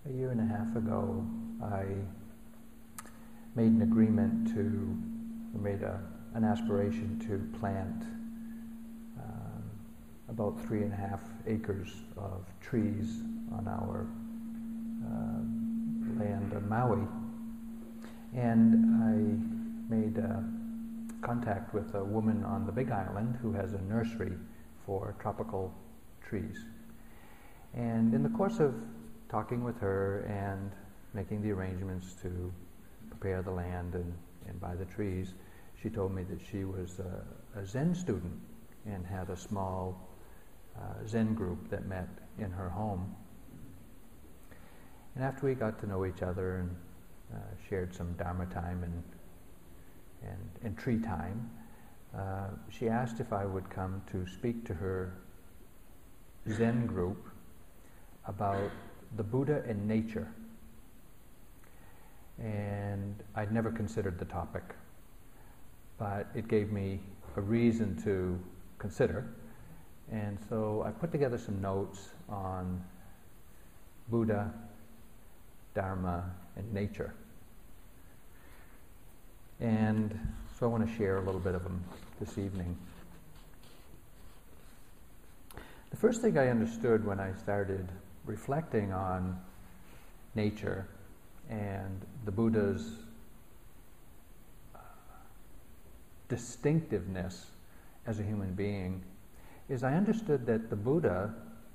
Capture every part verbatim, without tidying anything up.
A year and a half ago, I made an agreement to, or made a, an aspiration to plant um, about three and a half acres of trees on our uh, land on Maui. And I made uh, contact with a woman on the Big Island who has a nursery for tropical trees. And in the course of talking with her and making the arrangements to prepare the land and, and buy the trees, she told me that she was a, a Zen student and had a small uh, Zen group that met in her home. And after we got to know each other and uh, shared some Dharma time and, and, and tree time, uh, she asked if I would come to speak to her Zen group about the Buddha and nature. And I'd never considered the topic, but it gave me a reason to consider. And so I put together some notes on Buddha, Dharma, and nature. And so I want to share a little bit of them this evening. The first thing I understood when I started reflecting on nature and the Buddha's uh, distinctiveness as a human being is I understood that the Buddha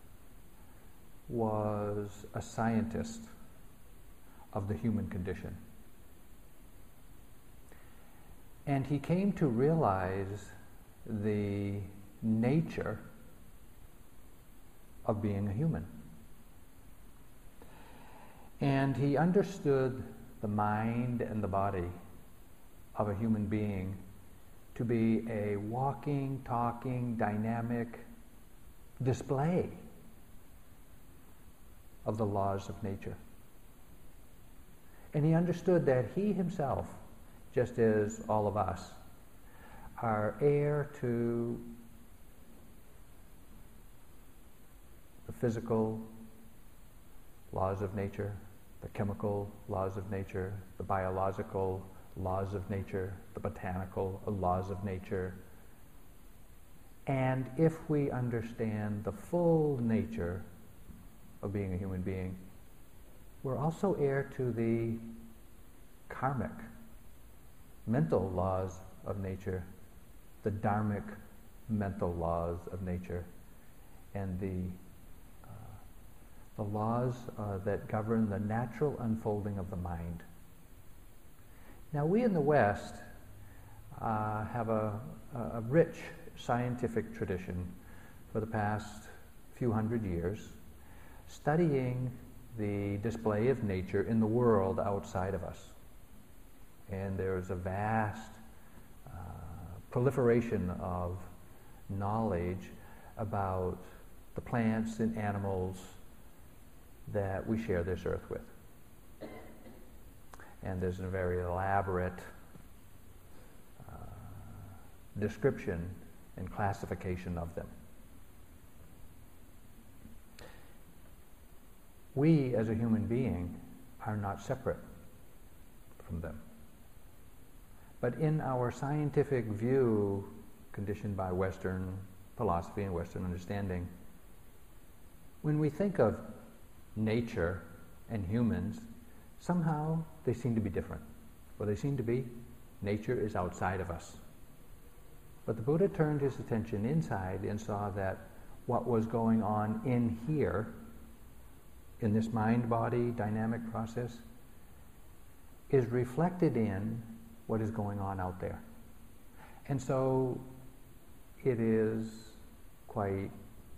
was a scientist of the human condition. And he came to realize the nature of being a human. And he understood the mind and the body of a human being to be a walking, talking, dynamic display of the laws of nature. And he understood that he himself, just as all of us, are heir to the physical laws of nature, the chemical laws of nature, the biological laws of nature, the botanical laws of nature. And if we understand the full nature of being a human being, we're also heir to the karmic, mental laws of nature, the dharmic mental laws of nature, and the the laws uh, that govern the natural unfolding of the mind. Now, we in the West uh, have a, a rich scientific tradition for the past few hundred years, studying the display of nature in the world outside of us. And there's a vast uh, proliferation of knowledge about the plants and animals that we share this earth with. And there's a very elaborate uh, description and classification of them. We, as a human being, are not separate from them. But in our scientific view, conditioned by Western philosophy and Western understanding, when we think of nature and humans, somehow they seem to be different. Or they seem to be, nature is outside of us. But the Buddha turned his attention inside and saw that what was going on in here, in this mind-body dynamic process, is reflected in what is going on out there. And so it is quite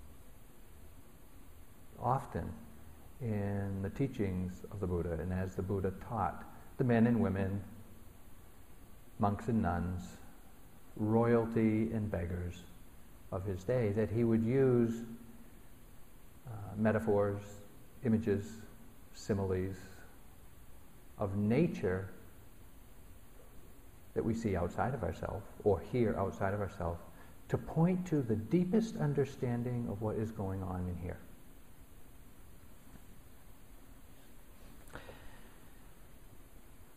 often in the teachings of the Buddha, and as the Buddha taught the men and women, monks and nuns, royalty and beggars of his day, that he would use uh, metaphors, images, similes of nature that we see outside of ourselves or hear outside of ourselves to point to the deepest understanding of what is going on in here.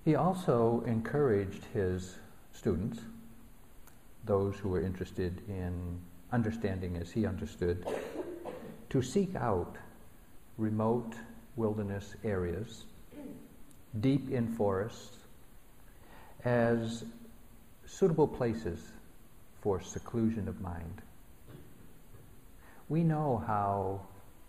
He also encouraged his students, those who were interested in understanding as he understood, to seek out remote wilderness areas, deep in forests, as suitable places for seclusion of mind. We know how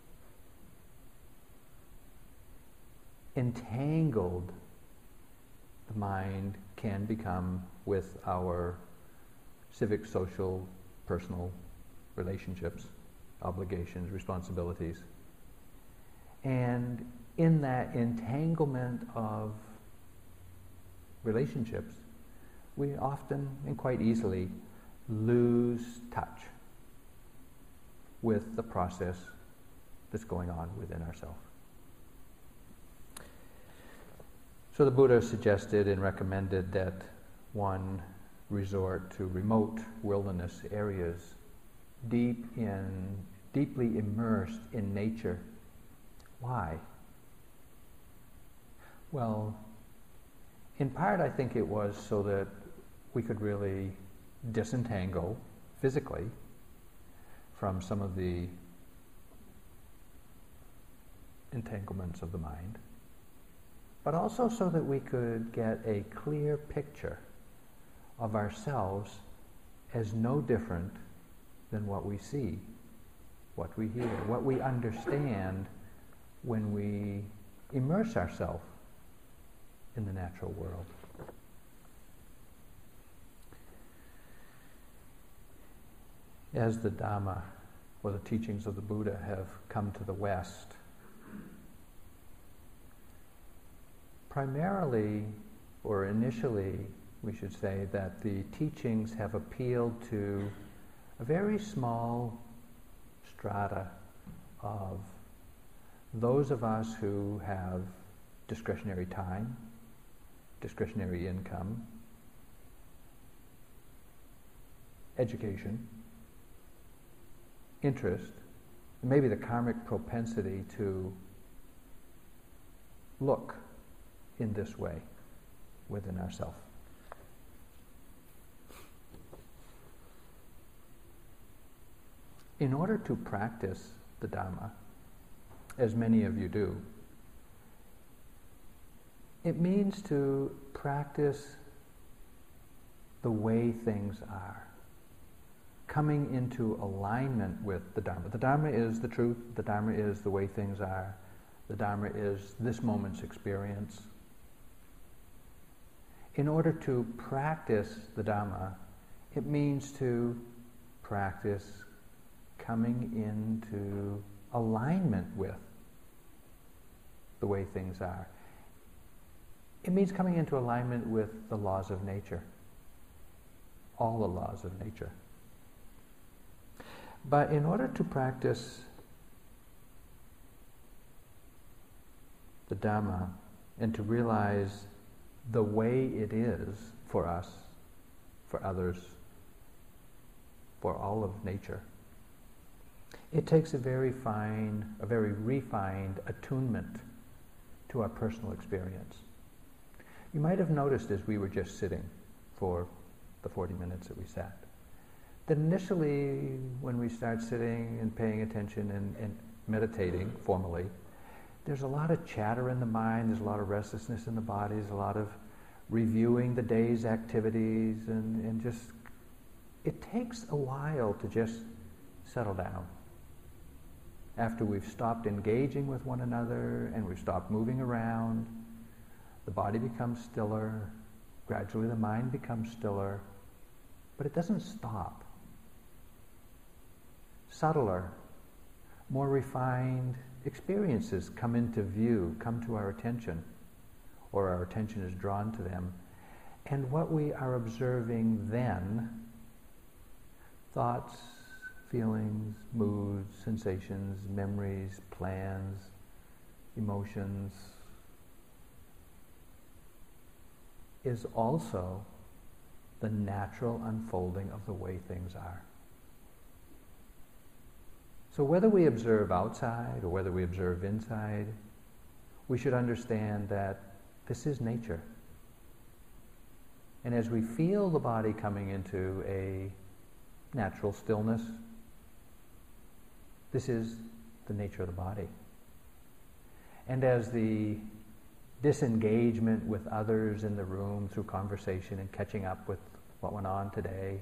entangled the mind can become with our civic, social, personal relationships, obligations, responsibilities. And in that entanglement of relationships, we often and quite easily lose touch with the process that's going on within ourselves. So the Buddha suggested and recommended that one resort to remote wilderness areas, deep in, deeply immersed in nature. Why? Well, in part I think it was so that we could really disentangle physically from some of the entanglements of the mind, but also so that we could get a clear picture of ourselves as no different than what we see, what we hear, what we understand when we immerse ourselves in the natural world. As the Dhamma, or the teachings of the Buddha, have come to the West, primarily, or initially, we should say that the teachings have appealed to a very small strata of those of us who have discretionary time, discretionary income, education, interest, and maybe the karmic propensity to look in this way within ourselves. In order to practice the Dhamma, as many of you do, it means to practice the way things are, coming into alignment with the Dharma. The Dharma is the truth, the Dharma is the way things are, the Dharma is this moment's experience. In order to practice the Dhamma, it means to practice coming into alignment with the way things are. It means coming into alignment with the laws of nature, all the laws of nature. But in order to practice the Dhamma and to realize the way it is for us, for others, for all of nature, it takes a very fine, a very refined attunement to our personal experience. You might have noticed as we were just sitting for the forty minutes that we sat, that initially when we start sitting and paying attention and, and meditating formally, there's a lot of chatter in the mind, there's a lot of restlessness in the body, there's a lot of reviewing the day's activities, and, and just, it takes a while to just settle down. After we've stopped engaging with one another and we've stopped moving around, the body becomes stiller, gradually the mind becomes stiller, but it doesn't stop. Subtler, more refined experiences come into view, come to our attention, or our attention is drawn to them. And what we are observing then, thoughts, feelings, moods, sensations, memories, plans, emotions, is also the natural unfolding of the way things are. So whether we observe outside or whether we observe inside, we should understand that this is nature. And as we feel the body coming into a natural stillness, this is the nature of the body. And as the disengagement with others in the room through conversation and catching up with what went on today,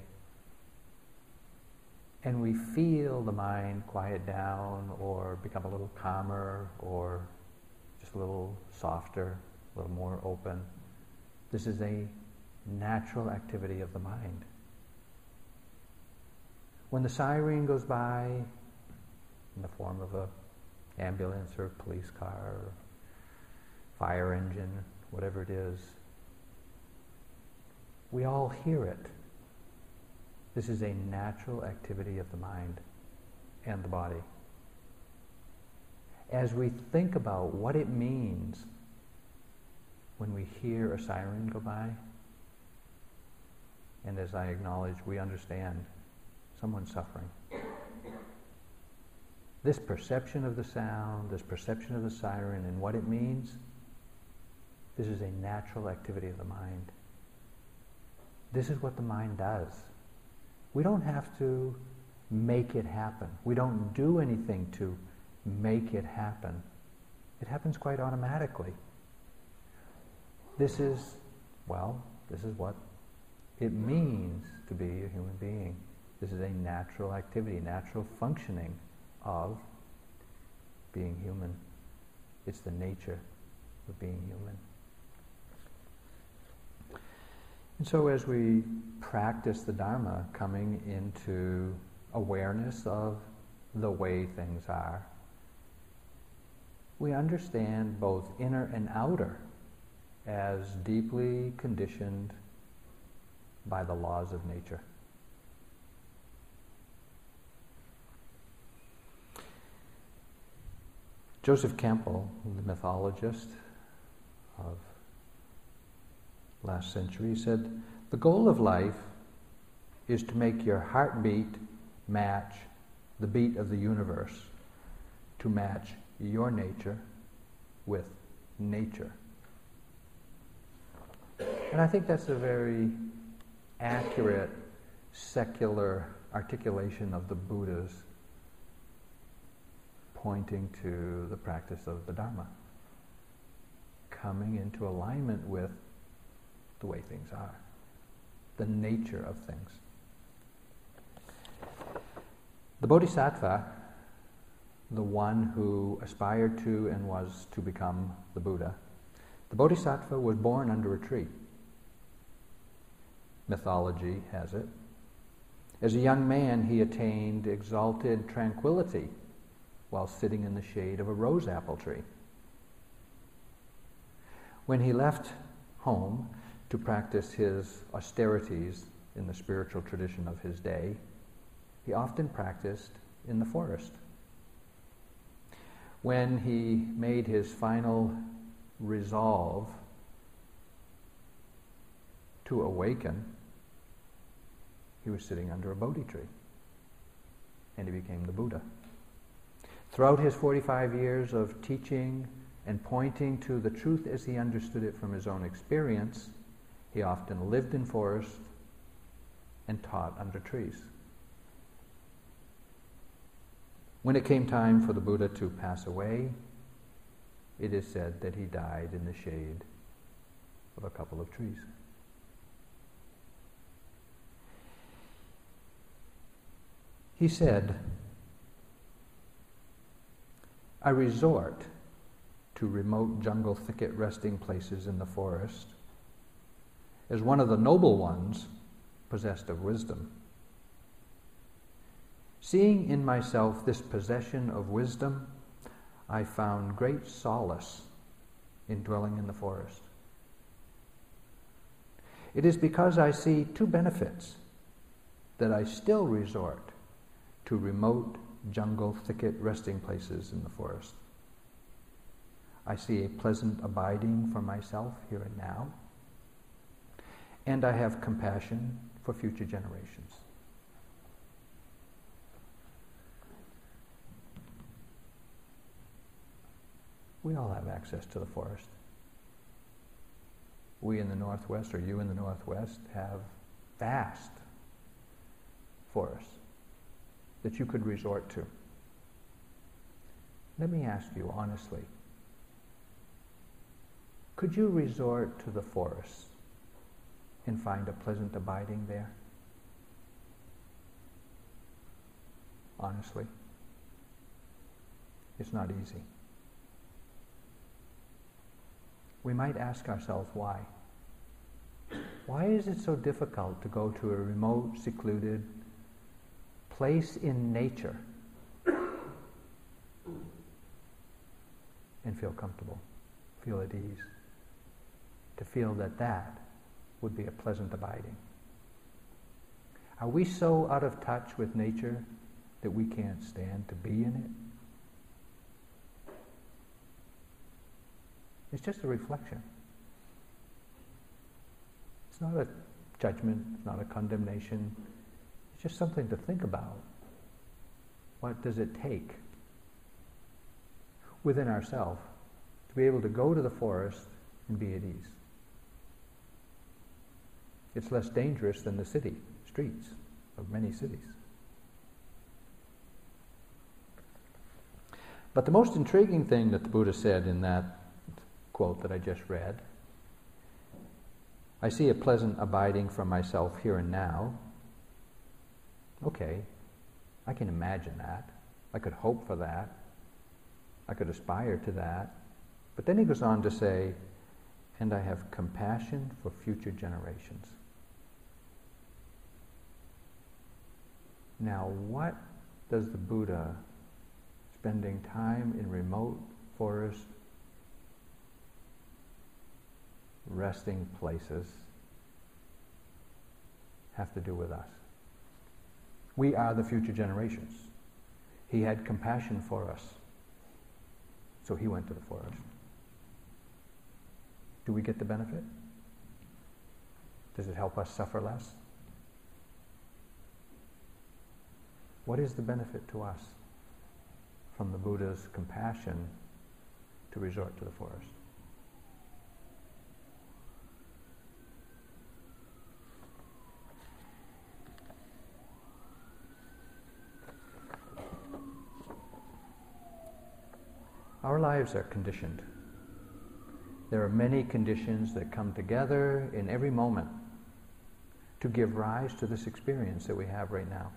and we feel the mind quiet down or become a little calmer or just a little softer, a little more open, this is a natural activity of the mind. When the siren goes by in the form of a ambulance or police car or fire engine, whatever it is, we all hear it. This is a natural activity of the mind and the body. As we think about what it means when we hear a siren go by, and as I acknowledge, we understand someone's suffering. This perception of the sound, this perception of the siren and what it means, this is a natural activity of the mind. This is what the mind does. We don't have to make it happen. We don't do anything to make it happen. It happens quite automatically. This is, well, this is what it means to be a human being. This is a natural activity, natural functioning of being human. It's the nature of being human. And so as we practice the Dharma, coming into awareness of the way things are, we understand both inner and outer as deeply conditioned by the laws of nature. Joseph Campbell, the mythologist of last century, said, "The goal of life is to make your heartbeat match the beat of the universe, to match your nature with nature." And I think that's a very accurate secular articulation of the Buddha's pointing to the practice of the Dharma, coming into alignment with the way things are, the nature of things. The Bodhisattva, the one who aspired to and was to become the Buddha, the Bodhisattva was born under a tree. Mythology has it. As a young man, he attained exalted tranquility while sitting in the shade of a rose apple tree. When he left home to practice his austerities in the spiritual tradition of his day, he often practiced in the forest. When he made his final resolve to awaken, he was sitting under a Bodhi tree, and he became the Buddha. Throughout his forty-five years of teaching and pointing to the truth as he understood it from his own experience, he often lived in forests and taught under trees. When it came time for the Buddha to pass away, it is said that he died in the shade of a couple of trees. He said, "I resort to remote jungle thicket resting places in the forest as one of the noble ones possessed of wisdom. Seeing in myself this possession of wisdom, I found great solace in dwelling in the forest. It is because I see two benefits that I still resort to remote jungle thicket resting places in the forest. I see a pleasant abiding for myself here and now, and I have compassion for future generations." We all have access to the forest. we in the Northwest, or you in the Northwest, have vast forests that you could resort to. Let me ask you honestly, could you resort to the forest and find a pleasant abiding there? Honestly, it's not easy. We might ask ourselves why. Why is it so difficult to go to a remote, secluded place in nature and feel comfortable, feel at ease, to feel that that would be a pleasant abiding? Are we so out of touch with nature that we can't stand to be in it? It's just a reflection. It's not a judgment, it's not a condemnation. It's just something to think about. What does it take within ourselves to be able to go to the forest and be at ease? It's less dangerous than the city streets of many cities. But the most intriguing thing that the Buddha said in that quote that I just read, I see a pleasant abiding from myself here and now. Okay, I can imagine that. I could hope for that. I could aspire to that. But then he goes on to say, and I have compassion for future generations. Now, what does the Buddha, spending time in remote forest, resting places, have to do with us? We are the future generations. He had compassion for us, so he went to the forest. Do we get the benefit? Does it help us suffer less? What is the benefit to us from the Buddha's compassion to resort to the forest? Our lives are conditioned. There are many conditions that come together in every moment to give rise to this experience that we have right now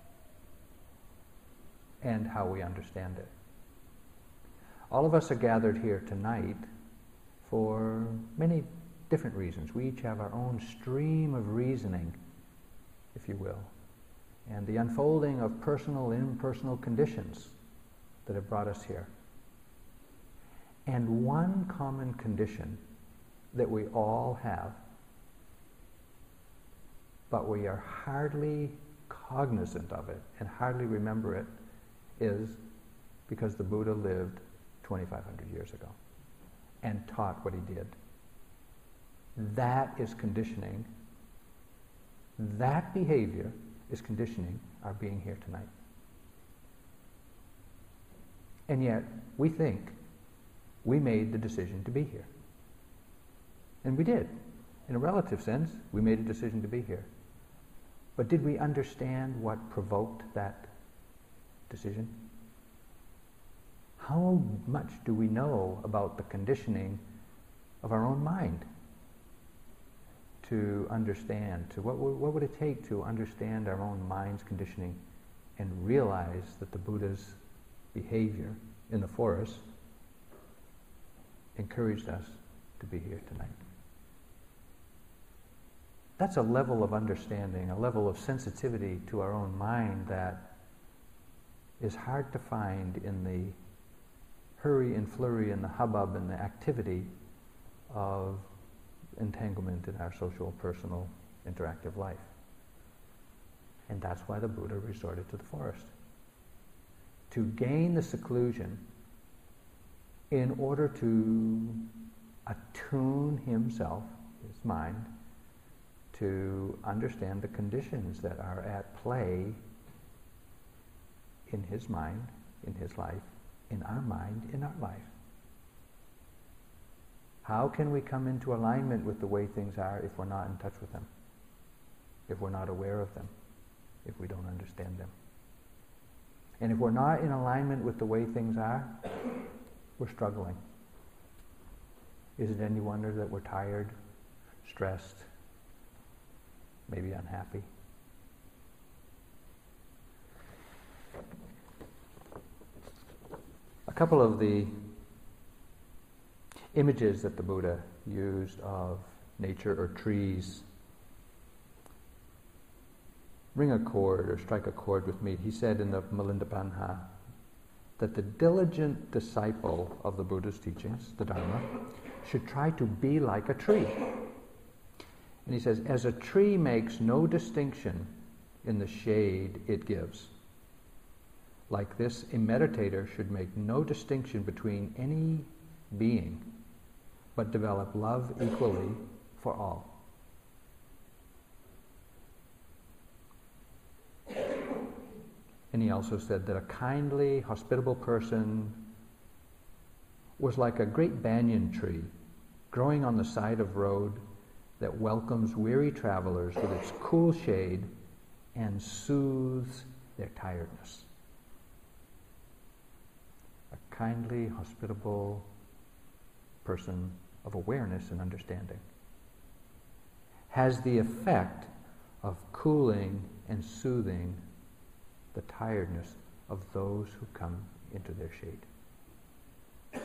and how we understand it. All of us are gathered here tonight for many different reasons. We each have our own stream of reasoning, if you will, and the unfolding of personal and impersonal conditions that have brought us here. And one common condition that we all have, but we are hardly cognizant of it and hardly remember it, is because the Buddha lived twenty-five hundred years ago and taught what he did. That is conditioning. That behavior is conditioning our being here tonight. And yet, we think we made the decision to be here. And we did. In a relative sense, we made a decision to be here. But did we understand what provoked that decision? How much do we know about the conditioning of our own mind to understand, to what, what would it take to understand our own mind's conditioning and realize that the Buddha's behavior in the forest encouraged us to be here tonight? That's a level of understanding, a level of sensitivity to our own mind that is hard to find in the hurry and flurry and the hubbub and the activity of entanglement in our social, personal, interactive life. And that's why the Buddha resorted to the forest. To gain the seclusion in order to attune himself, his mind, to understand the conditions that are at play in his mind, in his life, in our mind, in our life. How can we come into alignment with the way things are if we're not in touch with them? If we're not aware of them? If we don't understand them? And if we're not in alignment with the way things are, we're struggling. Is it any wonder that we're tired, stressed, maybe unhappy? A couple of the images that the Buddha used of nature or trees ring a chord or strike a chord with me. He said in the Milinda Panha that the diligent disciple of the Buddha's teachings, the Dharma, should try to be like a tree. And he says, as a tree makes no distinction in the shade it gives, like this, a meditator should make no distinction between any being, but develop love equally for all. And he also said that a kindly, hospitable person was like a great banyan tree growing on the side of road that welcomes weary travelers with its cool shade and soothes their tiredness. A kindly, hospitable person of awareness and understanding has the effect of cooling and soothing the tiredness of those who come into their shade.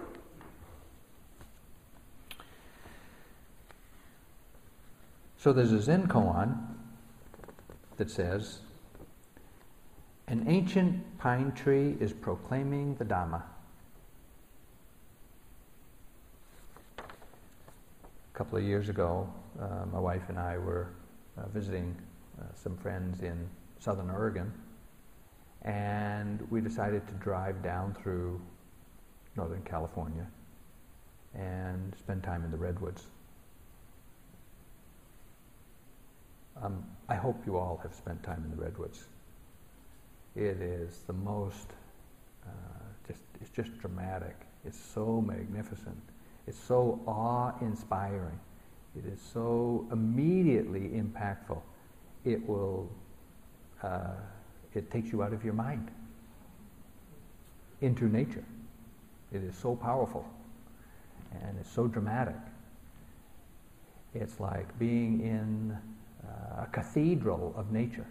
So there's a Zen koan that says, an ancient pine tree is proclaiming the Dhamma. A couple of years ago, uh, my wife and I were uh, visiting uh, some friends in Southern Oregon, and we decided to drive down through Northern California and spend time in the redwoods. Um, I hope you all have spent time in the redwoods. It is the most, uh, just it's just dramatic. It's so magnificent. It's so awe-inspiring. It is so immediately impactful. It will, uh, it takes you out of your mind into nature. It is so powerful and it's so dramatic. It's like being in uh, a cathedral of nature.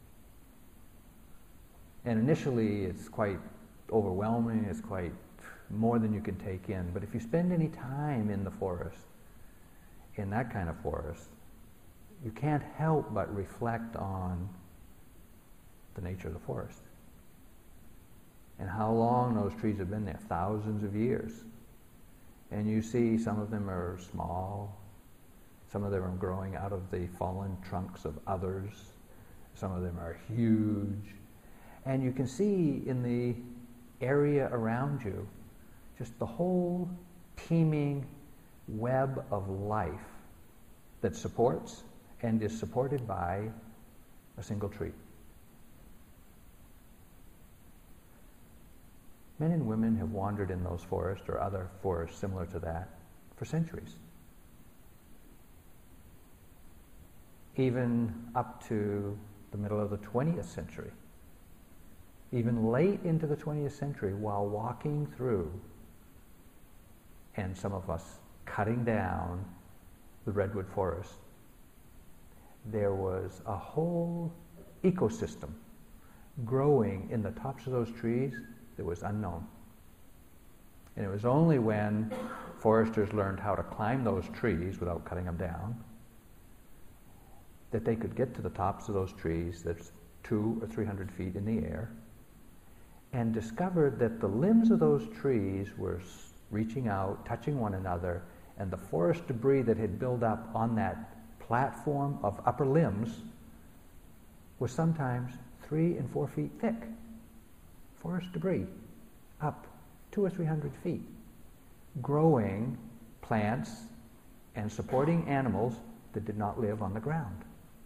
And initially it's quite overwhelming, it's quite more than you can take in. But if you spend any time in the forest, in that kind of forest, you can't help but reflect on the nature of the forest and how long those trees have been there, thousands of years. And you see some of them are small, some of them are growing out of the fallen trunks of others, some of them are huge. And you can see in the area around you just the whole teeming web of life that supports and is supported by a single tree. Men and women have wandered in those forests or other forests similar to that for centuries. Even up to the middle of the twentieth century. Even late into the twentieth century, while walking through, and some of us cutting down the redwood forest, there was a whole ecosystem growing in the tops of those trees that was unknown. And it was only when foresters learned how to climb those trees without cutting them down that they could get to the tops of those trees that's two or three hundred feet in the air, and discovered that the limbs of those trees were reaching out, touching one another, and the forest debris that had built up on that platform of upper limbs was sometimes three and four feet thick. Forest debris up two or three hundred feet, growing plants and supporting animals that did not live on the ground.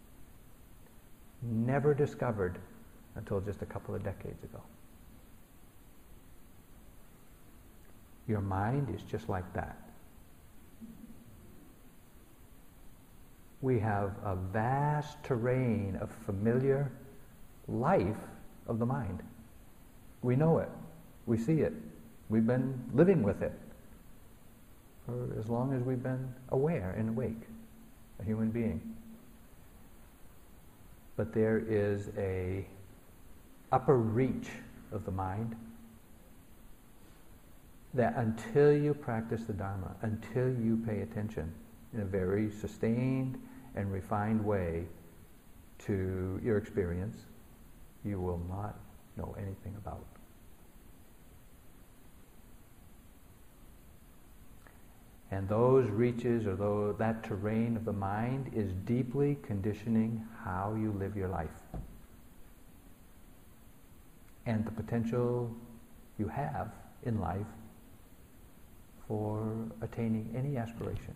Never discovered until just a couple of decades ago. Your mind is just like that. we have a vast terrain of familiar life of the mind. We know it. We see it. We've been living with it for as long as we've been aware and awake, a human being. But there is a upper reach of the mind that until you practice the Dharma, until you pay attention in a very sustained and refined way to your experience, you will not know anything about. And those reaches, or those, that terrain of the mind, is deeply conditioning how you live your life and the potential you have in life for attaining any aspiration.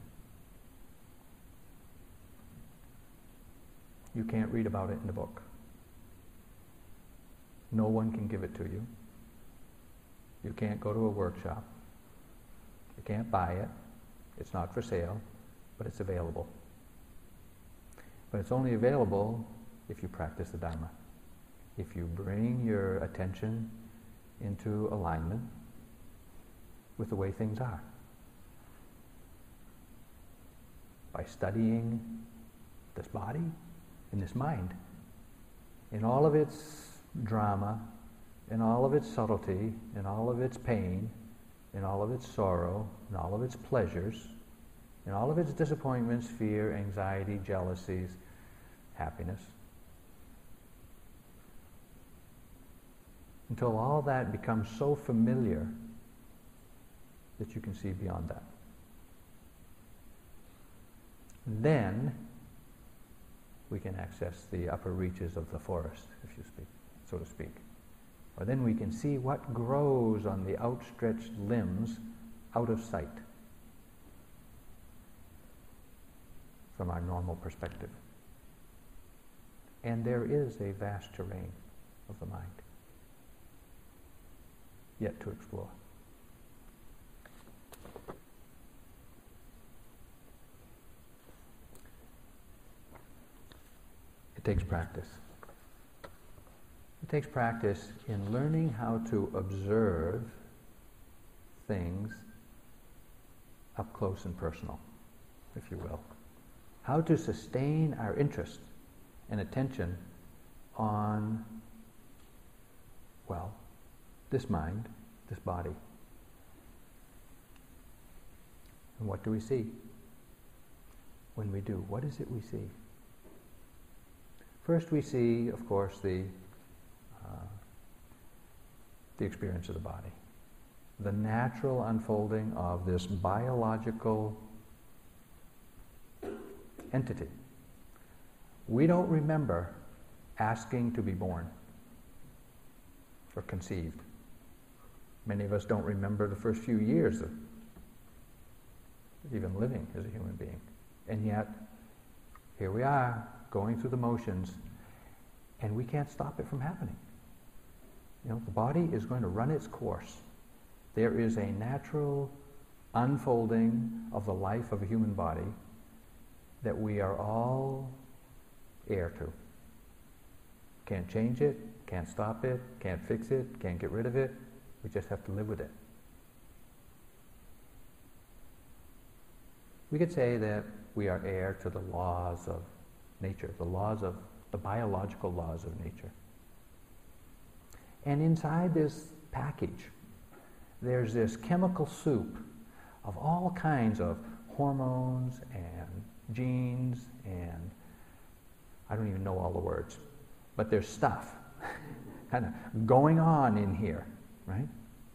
You can't read about it in the book. No one can give it to you. You can't go to a workshop. You can't buy it. It's not for sale, but it's available. But it's only available if you practice the Dharma. If you bring your attention into alignment with the way things are. By studying this body and this mind in all of its drama, in all of its subtlety, in all of its pain, in all of its sorrow, in all of its pleasures, in all of its disappointments, fear, anxiety, jealousies, happiness. Until all that becomes so familiar that you can see beyond that. Then we can access the upper reaches of the forest, if you speak, so to speak. Or then we can see what grows on the outstretched limbs out of sight from our normal perspective. And there is a vast terrain of the mind yet to explore. It takes practice. It takes practice in learning how to observe things up close and personal, if you will. How to sustain our interest and attention on, well, this mind, this body. And what do we see? When we do, what is it we see? First we see, of course, the uh, the experience of the body. The natural unfolding of this biological entity. We don't remember asking to be born or conceived. Many of us don't remember the first few years of even living as a human being. And yet, here we are, going through the motions, and we can't stop it from happening. You know, the body is going to run its course. There is a natural unfolding of the life of a human body that we are all heir to. Can't change it, can't stop it, can't fix it, can't get rid of it. We just have to live with it. We could say that we are heir to the laws of nature, the laws of the biological laws of nature. And inside this package, there's this chemical soup of all kinds of hormones and genes and I don't even know all the words, but there's stuff kind of going on in here, right?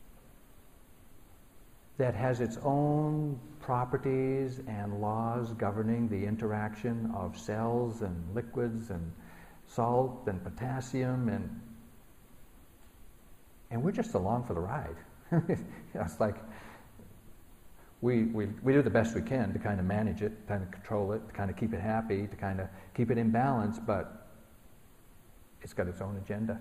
That has its own properties and laws governing the interaction of cells and liquids and salt and potassium, and and we're just along for the ride. You know, it's like we, we we do the best we can to kind of manage it, kind of control it, to kind of keep it happy, to kind of keep it in balance, but it's got its own agenda.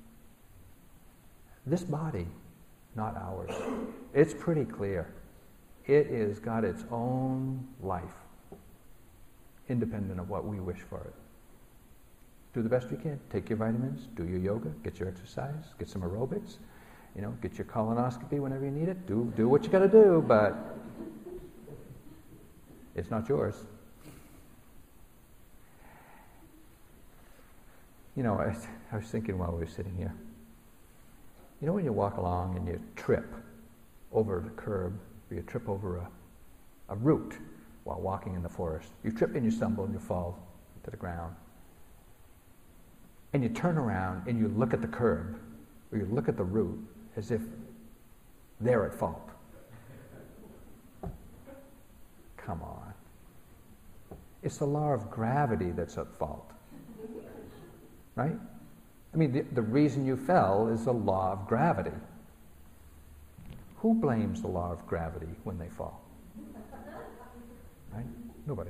This body, not ours. It's pretty clear. It has got its own life. independent of what we wish for it. Do the best you can. Take your vitamins, do your yoga, get your exercise, get some aerobics, you know, get your colonoscopy whenever you need it. Do do what you got to do, but it's not yours. You know, I, I was thinking while we were sitting here, you know when you walk along and you trip over the curb, or you trip over a, a root while walking in the forest. You trip and you stumble and you fall to the ground. And you turn around and you look at the curb, or you look at the root as if they're at fault. Come on. It's the law of gravity that's at fault. Right? I mean, the, the reason you fell is the law of gravity. Who blames the law of gravity when they fall? Right? Nobody.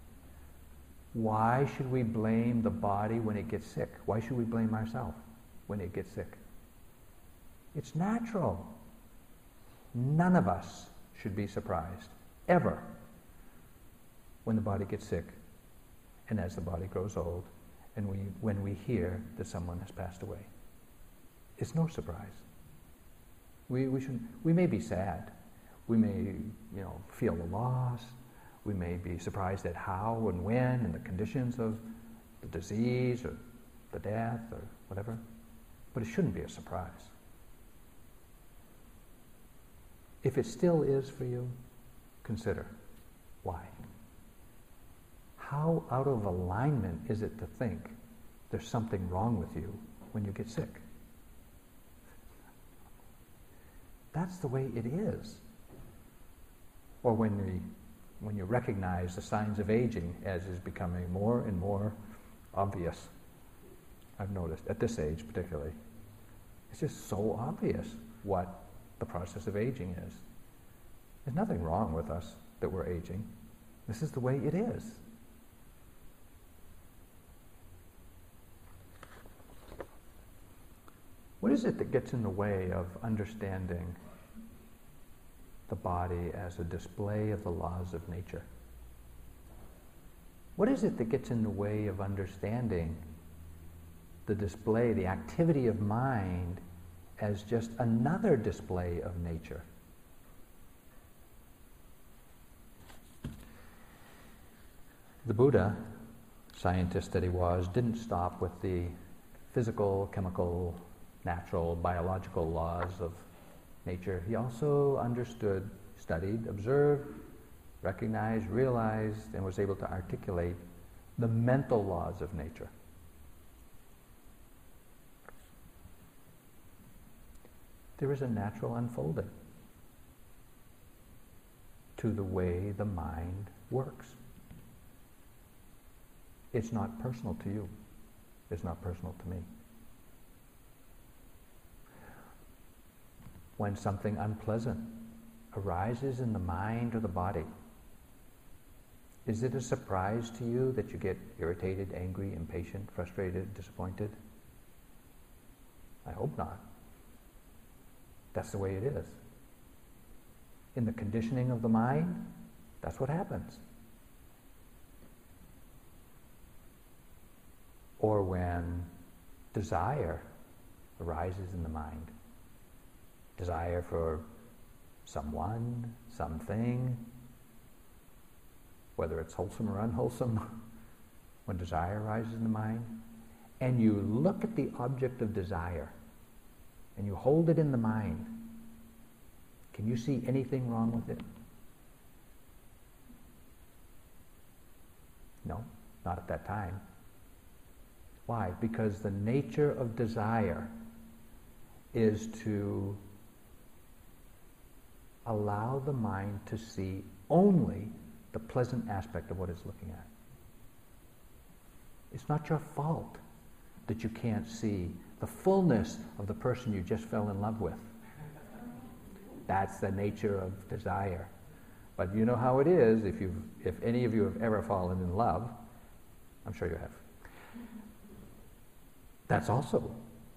Why should we blame the body when it gets sick? Why should we blame ourselves when it gets sick? It's natural. None of us should be surprised, ever, when the body gets sick and as the body grows old and we, when we hear that someone has passed away. It's no surprise. We, we, should, we may be sad. We may, you know, feel the loss. We may be surprised at how and when and the conditions of the disease or the death or whatever. But it shouldn't be a surprise. If it still is for you, consider why. How out of alignment is it to think there's something wrong with you when you get sick? That's the way it is. Or when we when you recognize the signs of aging as is becoming more and more obvious. I've noticed, at this age particularly. It's just so obvious what the process of aging is. There's nothing wrong with us that we're aging. This is the way it is. What is it that gets in the way of understanding the body as a display of the laws of nature? What is it that gets in the way of understanding the display, the activity of mind as just another display of nature? The Buddha, scientist that he was, didn't stop with the physical, chemical, natural, biological laws of nature. He also understood, studied, observed, recognized, realized, and was able to articulate the mental laws of nature. There is a natural unfolding to the way the mind works. It's not personal to you. It's not personal to me. When something unpleasant arises in the mind or the body, is it a surprise to you that you get irritated, angry, impatient, frustrated, disappointed? I hope not. That's the way it is. In the conditioning of the mind, that's what happens. Or when desire arises in the mind. Desire for someone, something, whether it's wholesome or unwholesome, when desire arises in the mind, and you look at the object of desire, and you hold it in the mind, can you see anything wrong with it? No, not at that time. Why? Because the nature of desire is to allow the mind to see only the pleasant aspect of what it's looking at. It's not your fault that you can't see the fullness of the person you just fell in love with. That's the nature of desire. But you know how it is, if you've, if any of you have ever fallen in love, I'm sure you have. That's also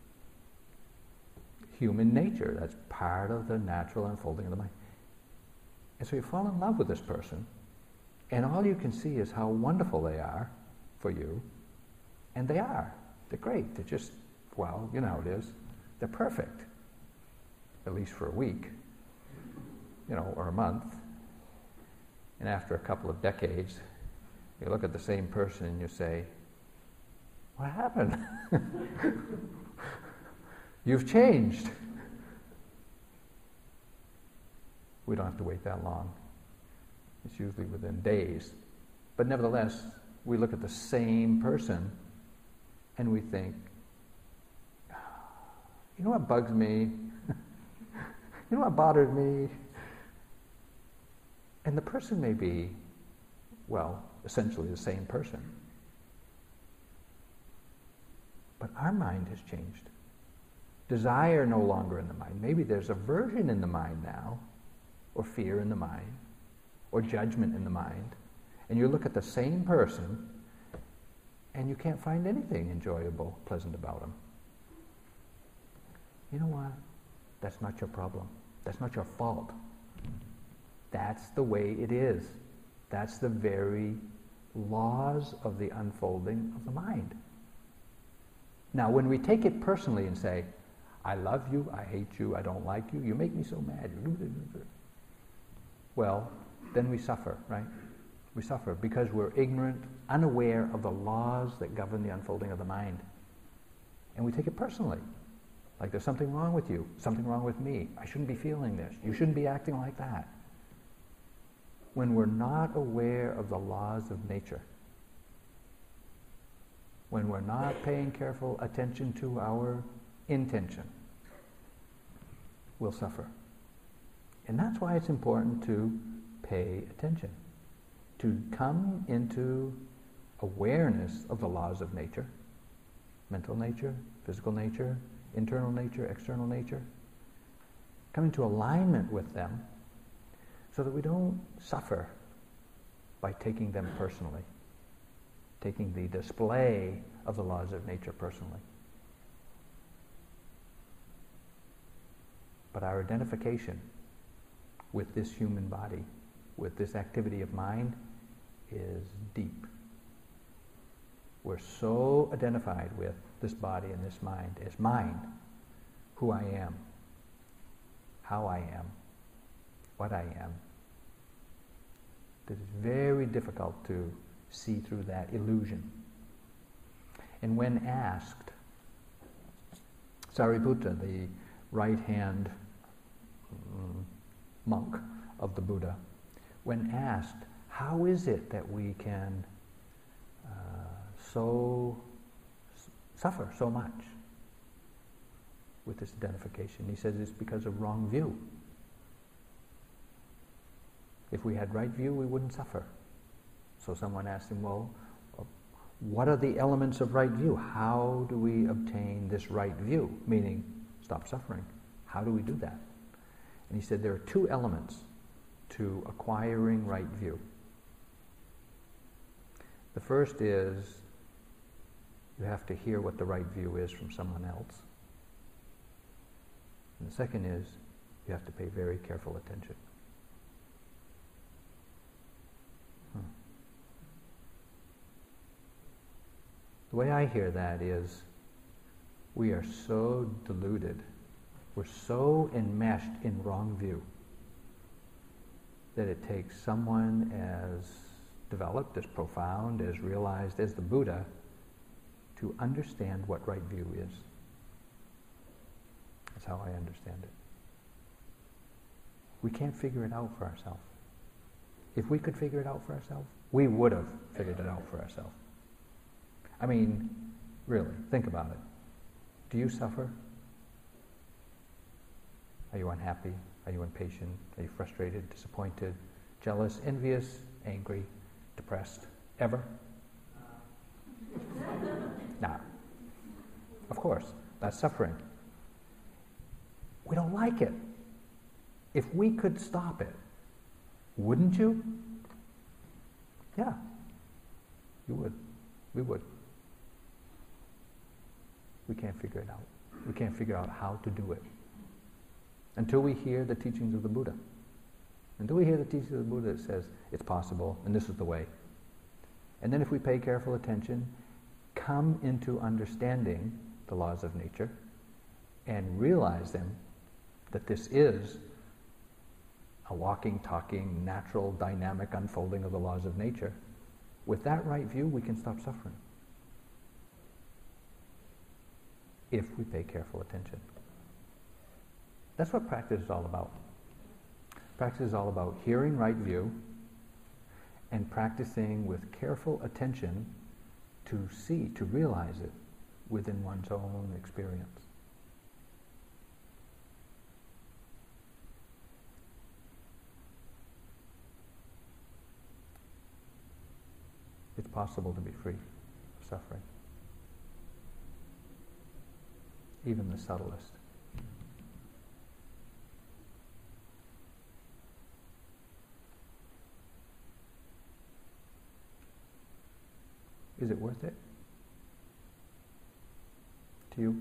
human nature. That's part of the natural unfolding of the mind. And so you fall in love with this person, And all you can see is how wonderful they are for you. And they are. They're great. They're just, well, you know how it is. They're perfect. At least for a week, you know, or a month. And after a couple of decades, you look at the same person and you say, what happened? You've changed. We don't have to wait that long. It's usually within days. But nevertheless, we look at the same person and we think, you know what bugs me? You know what bothered me? And the person may be, well, essentially the same person. But our mind has changed. Desire no longer in the mind. Maybe there's aversion in the mind now, or fear in the mind, or judgment in the mind. And you look at the same person, and you can't find anything enjoyable, pleasant about him. You know what? That's not your problem. That's not your fault. That's the way it is. That's the very laws of the unfolding of the mind. Now, when we take it personally and say, I love you, I hate you, I don't like you, you make me so mad. Well, then we suffer, right? We suffer because we're ignorant, unaware of the laws that govern the unfolding of the mind. And we take it personally. Like there's something wrong with you, something wrong with me. I shouldn't be feeling this. You shouldn't be acting like that. When we're not aware of the laws of nature, when we're not paying careful attention to our intention, we'll suffer. And that's why it's important to pay attention, to come into awareness of the laws of nature, mental nature, physical nature, internal nature, external nature, come into alignment with them so that we don't suffer by taking them personally, taking the display of the laws of nature personally. But our identification with this human body, with this activity of mind, is deep. We're so identified with this body and this mind as mine, who I am, how I am, what I am, that it's very difficult to see through that illusion. And when asked, Sariputta, the right-hand um, monk of the Buddha, when asked, how is it that we can uh, so s- suffer so much with this identification? He says it's because of wrong view. If we had right view, we wouldn't suffer. So someone asked him, well, what are the elements of right view? How do we obtain this right view? Meaning, stop suffering. How do we do that? And he said there are two elements to acquiring right view. The first is you have to hear what the right view is from someone else. And the second is you have to pay very careful attention. Hmm. The way I hear that is we are so deluded, we're so enmeshed in wrong view that it takes someone as developed, as profound, as realized as the Buddha to understand what right view is. That's how I understand it. We can't figure it out for ourselves. If we could figure it out for ourselves, we would have figured it out for ourselves. I mean, really, think about it. Do you suffer? Are you unhappy? Are you impatient? Are you frustrated, disappointed, jealous, envious, angry, depressed? Ever? Nah. Of course, that's suffering. We don't like it. If we could stop it, wouldn't you? Yeah, you would. We would. We can't figure it out. We can't figure out how to do it until we hear the teachings of the Buddha. Until we hear the teaching of the Buddha that says it's possible and this is the way. And then if we pay careful attention, come into understanding the laws of nature and realize them, that this is a walking, talking, natural, dynamic unfolding of the laws of nature. With that right view, we can stop suffering. If we pay careful attention. That's what practice is all about. Practice is all about hearing right view and practicing with careful attention to see, to realize it within one's own experience. It's possible to be free of suffering. Even the subtlest. Is it worth it to you?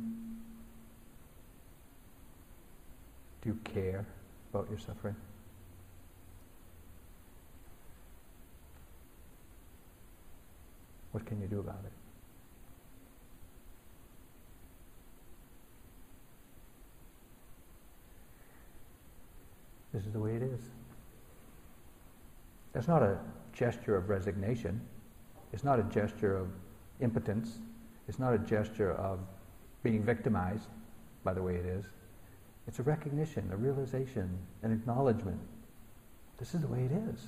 Do you care about your suffering? What can you do about it? This is the way it is. That's not a gesture of resignation. It's not a gesture of impotence. It's not a gesture of being victimized by the way it is. It's a recognition, a realization, an acknowledgement. This is the way it is.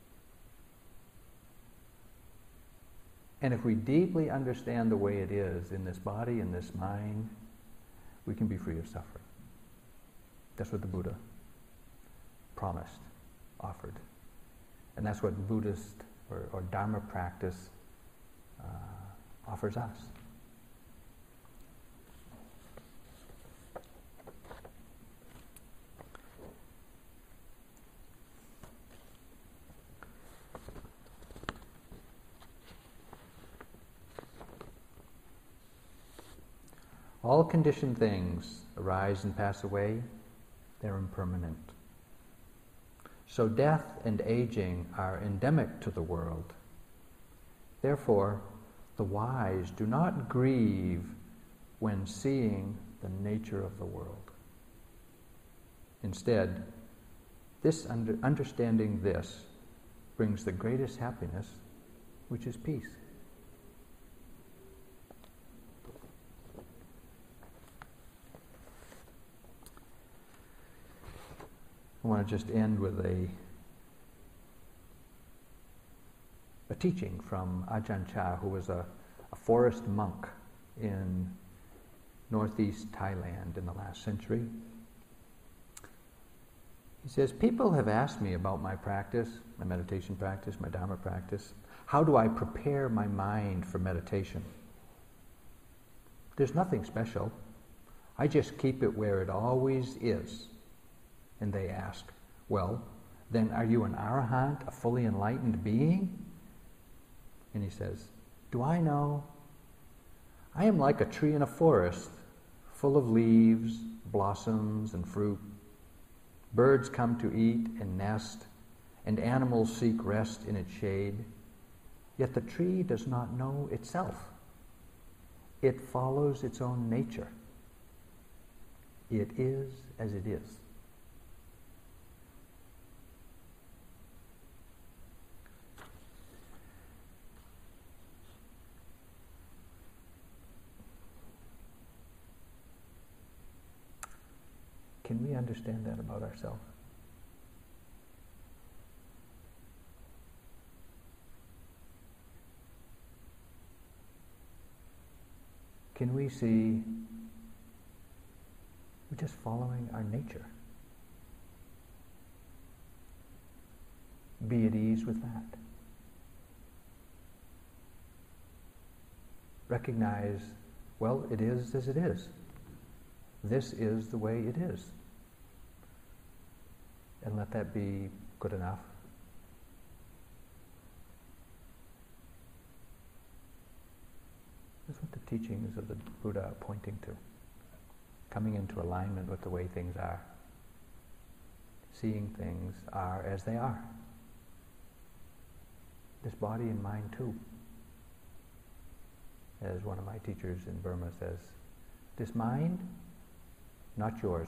And if we deeply understand the way it is in this body, in this mind, we can be free of suffering. That's what the Buddha promised, offered. And that's what Buddhist or, or Dharma practice uh, offers us. All conditioned things arise and pass away. They're impermanent. So death and aging are endemic to the world. Therefore, the wise do not grieve when seeing the nature of the world. Instead, this under, understanding this brings the greatest happiness, which is peace. I want to just end with a a teaching from Ajahn Chah, who was a, a forest monk in northeast Thailand in the last century. He says, people have asked me about my practice, my meditation practice, my Dharma practice. How do I prepare my mind for meditation? There's nothing special. I just keep it where it always is. And they ask, well, then are you an arahant, a fully enlightened being? And he says, do I know? I am like a tree in a forest, full of leaves, blossoms, and fruit. Birds come to eat and nest, and animals seek rest in its shade. Yet the tree does not know itself. It follows its own nature. It is as it is. Can we understand that about ourselves? Can we see we're just following our nature? Be at ease with that. Recognize, well, it is as it is. This is the way it is. And let that be good enough. That's what the teachings of the Buddha are pointing to. Coming into alignment with the way things are. seeing things are as they are. This body and mind too. As one of my teachers in Burma says, this mind, not yours,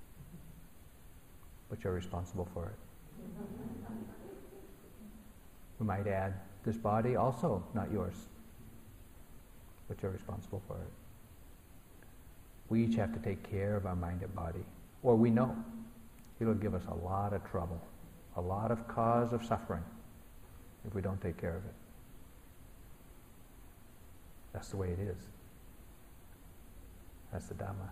but you're responsible for it. We might add, this body also not yours, but you're responsible for it. We each have to take care of our mind and body, or we know it'll give us a lot of trouble, a lot of cause of suffering if we don't take care of it. That's the way it is. That's the Dhamma.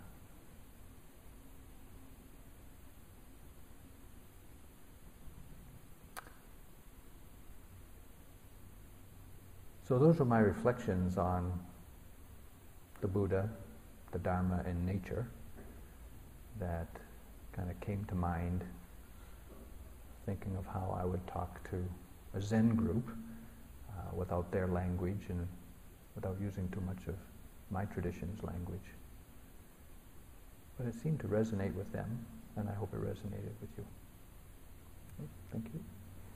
So those are my reflections on the Buddha, the Dharma, and nature that kind of came to mind thinking of how I would talk to a Zen group uh, without their language and without using too much of my tradition's language. But it seemed to resonate with them, and I hope it resonated with you. Thank you.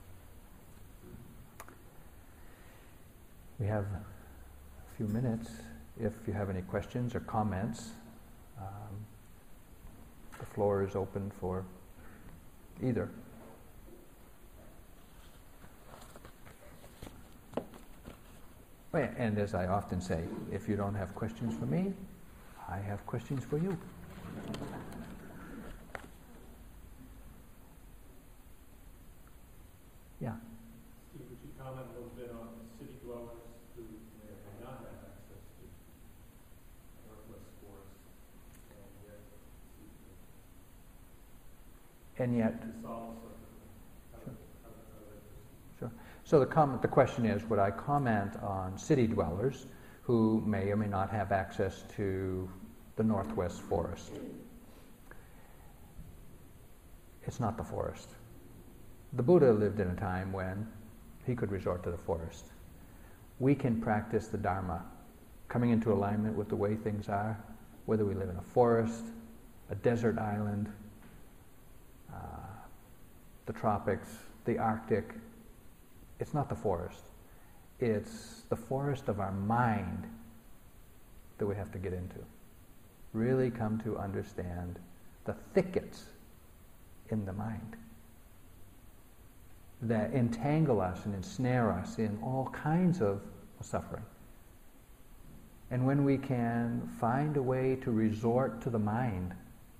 We have a few minutes. If you have any questions or comments, um, the floor is open for either. And as I often say, if you don't have questions for me, I have questions for you. Yeah. Steve, would you comment a little bit on city dwellers who may or may not have access to Northwest Forest and yet And yet, to solve something? Sure. Sure. So the comment, the question is, would I comment on city dwellers who may or may not have access to the Northwest Forest? It's not the forest. The Buddha lived in a time when he could resort to the forest. We can practice the Dharma, coming into alignment with the way things are, whether we live in a forest, a desert island, uh, the tropics, the Arctic. It's not the forest. It's the forest of our mind that we have to get into. Really come to understand the thickets in the mind that entangle us and ensnare us in all kinds of suffering. And when we can find a way to resort to the mind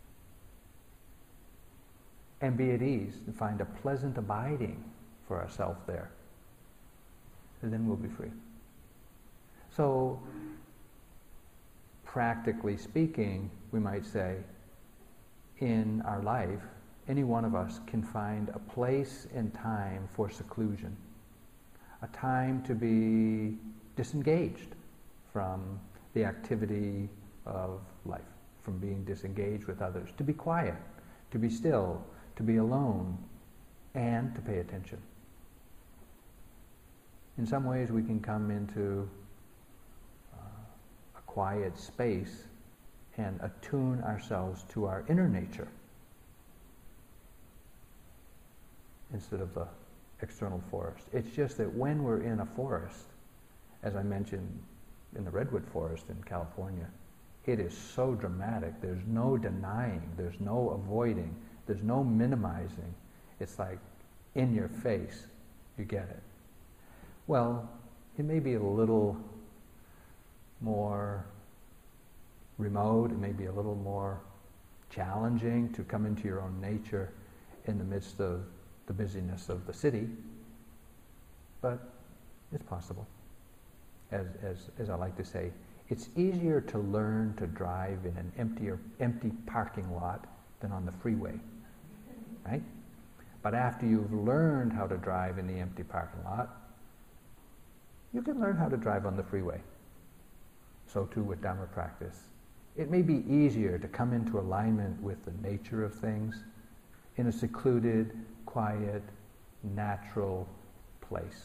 and be at ease and find a pleasant abiding for ourselves there, then we'll be free. So, practically speaking, we might say, in our life, any one of us can find a place and time for seclusion, a time to be disengaged from the activity of life, from being disengaged with others, to be quiet, to be still, to be alone, and to pay attention. In some ways, we can come into uh, a quiet space and attune ourselves to our inner nature instead of the external forest. It's just that when we're in a forest, as I mentioned in the Redwood Forest in California, it is so dramatic. There's no denying, there's no avoiding, there's no minimizing. It's like in your face, you get it. Well, it may be a little more remote, it may be a little more challenging to come into your own nature in the midst of the busyness of the city, but it's possible. As, as, as I like to say, it's easier to learn to drive in an empty, empty parking lot than on the freeway, right? But after you've learned how to drive in the empty parking lot, you can learn how to drive on the freeway. So too with Dhamma practice. It may be easier to come into alignment with the nature of things in a secluded, quiet, natural place.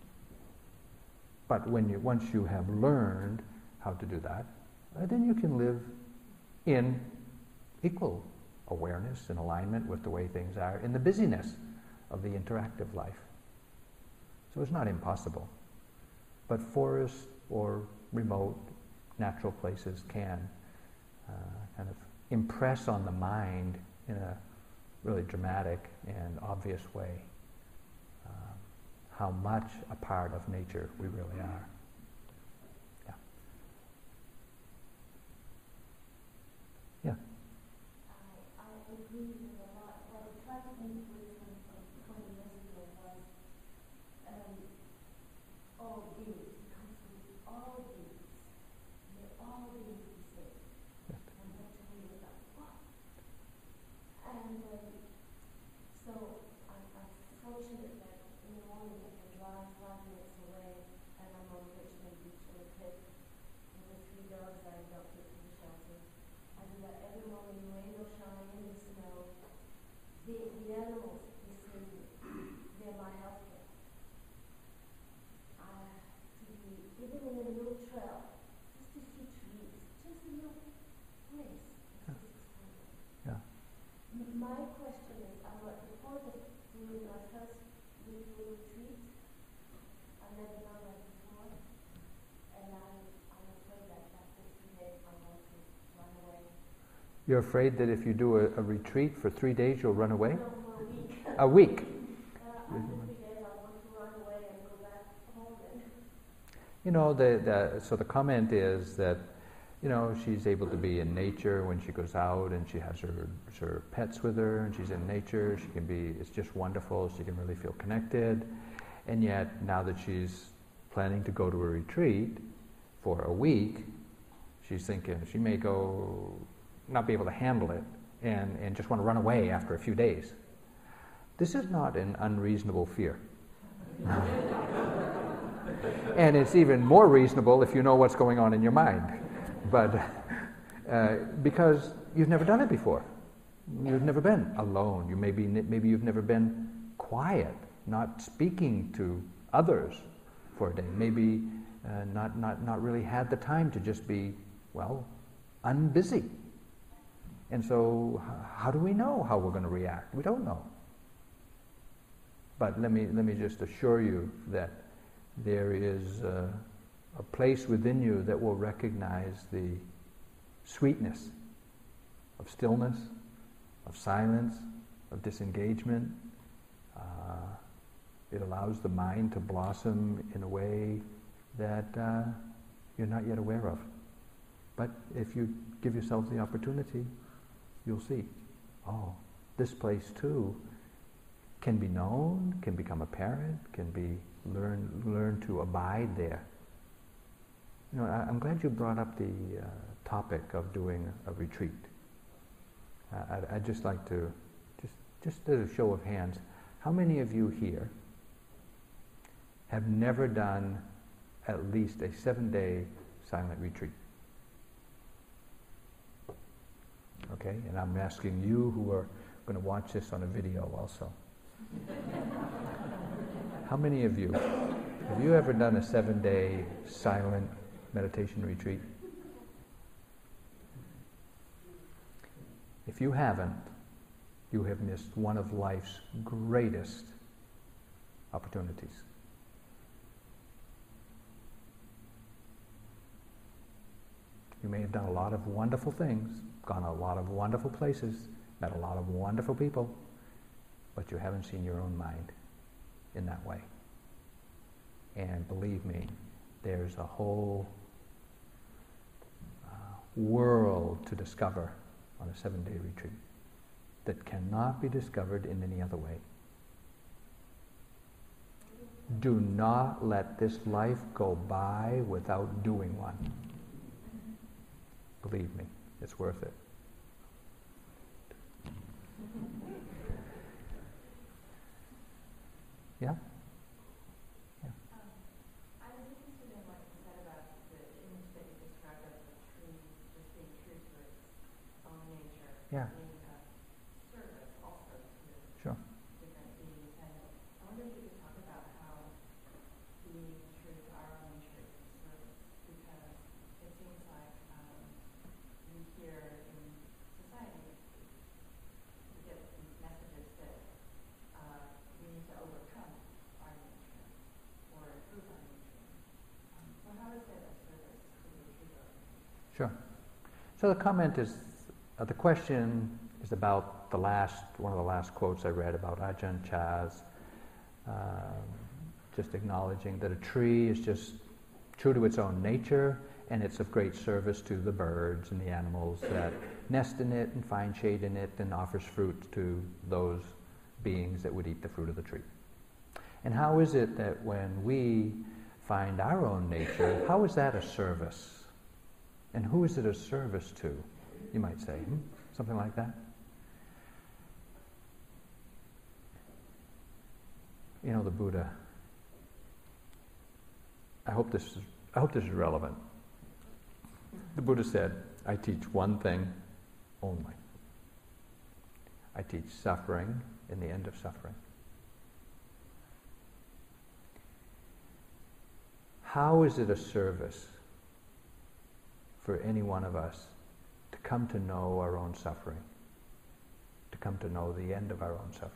But when you, once you have learned how to do that, uh, then you can live in equal awareness and alignment with the way things are in the busyness of the interactive life. So it's not impossible. But forests or remote natural places can uh, kind of impress on the mind in a really dramatic and obvious way uh, how much a part of nature we really are. Yeah. Yeah. I, I agree with a lot. What attracted me to Brisbane from twenty years ago was um, all beings, because we all beings, we're all beings the same. Yeah. And that to me was like, wow. And um, so I'm, I'm fortunate that in the morning I can drive five minutes away and I'm on Richmond Beach in a pit with the three dogs I adopted from the shelter. I do that every morning, rain or shine, in the snow. The, the animals, they see me. They're my healthcare. Uh, to be, even in a little trail, just to see trees, just a little place, it's just extraordinary. Yeah. M- My question is, I'm at the point of doing my first weekly retreat. I've never done that before. And I'm, I'm afraid that after three days I'm going to run away. You're afraid that if you do a, a retreat for three days, you'll run away? No, for a week. A week. Uh, after three days I want to run away and go back home then. You know, the, the, so the comment is that, you know, she's able to be in nature when she goes out and she has her, her pets with her and she's in nature. She can be, it's just wonderful. She can really feel connected. And yet, now that she's planning to go to a retreat for a week, she's thinking she may go, not be able to handle it and, and just want to run away after a few days. This is not an unreasonable fear. And it's even more reasonable if you know what's going on in your mind. But uh, because you've never done it before. You've never been alone. You maybe, maybe you've never been quiet, not speaking to others for a day. Maybe uh, not, not, not really had the time to just be, well, unbusy. And so h- how do we know how we're going to react? We don't know. But let me, let me just assure you that there is uh, a place within you that will recognize the sweetness of stillness, of silence, of disengagement. Uh, it allows the mind to blossom in a way that uh, you're not yet aware of. But if you give yourself the opportunity, you'll see, oh, this place too can be known, can become apparent, can be learn learn to abide there. You know, I, I'm glad you brought up the uh, topic of doing a retreat. Uh, I'd, I'd just like to, just just as a show of hands, how many of you here have never done at least a seven-day silent retreat? Okay, and I'm asking you who are going to watch this on a video also. How many of you, have you ever done a seven-day silent meditation retreat? If you haven't, you have missed one of life's greatest opportunities. You may have done a lot of wonderful things, gone a lot of wonderful places, met a lot of wonderful people, but you haven't seen your own mind in that way. And believe me, there's a whole uh, world to discover on a seven-day retreat that cannot be discovered in any other way. Do not let this life go by without doing one. Believe me, it's worth it. Yeah? Yeah. Um, I was interested in what you said about the image that you described of the tree just being true to its own nature, Yeah. being of service also to Sure. different beings. And I wonder if you could talk about how being true to our own nature is of service, because it seems like um, we hear in society So the comment is, uh, the question is about the last, one of the last quotes I read about Ajahn Chah's, uh, just acknowledging that a tree is just true to its own nature, and it's of great service to the birds and the animals that nest in it and find shade in it and offers fruit to those beings that would eat the fruit of the tree. And how is it that when we find our own nature, how is that a service? And who is it a service to? You might say, hmm? Something like that. You know, the Buddha, I hope this is, I hope this is relevant. The Buddha said, I teach one thing only. I teach suffering and the end of suffering. How is it a service for any one of us to come to know our own suffering, to come to know the end of our own suffering?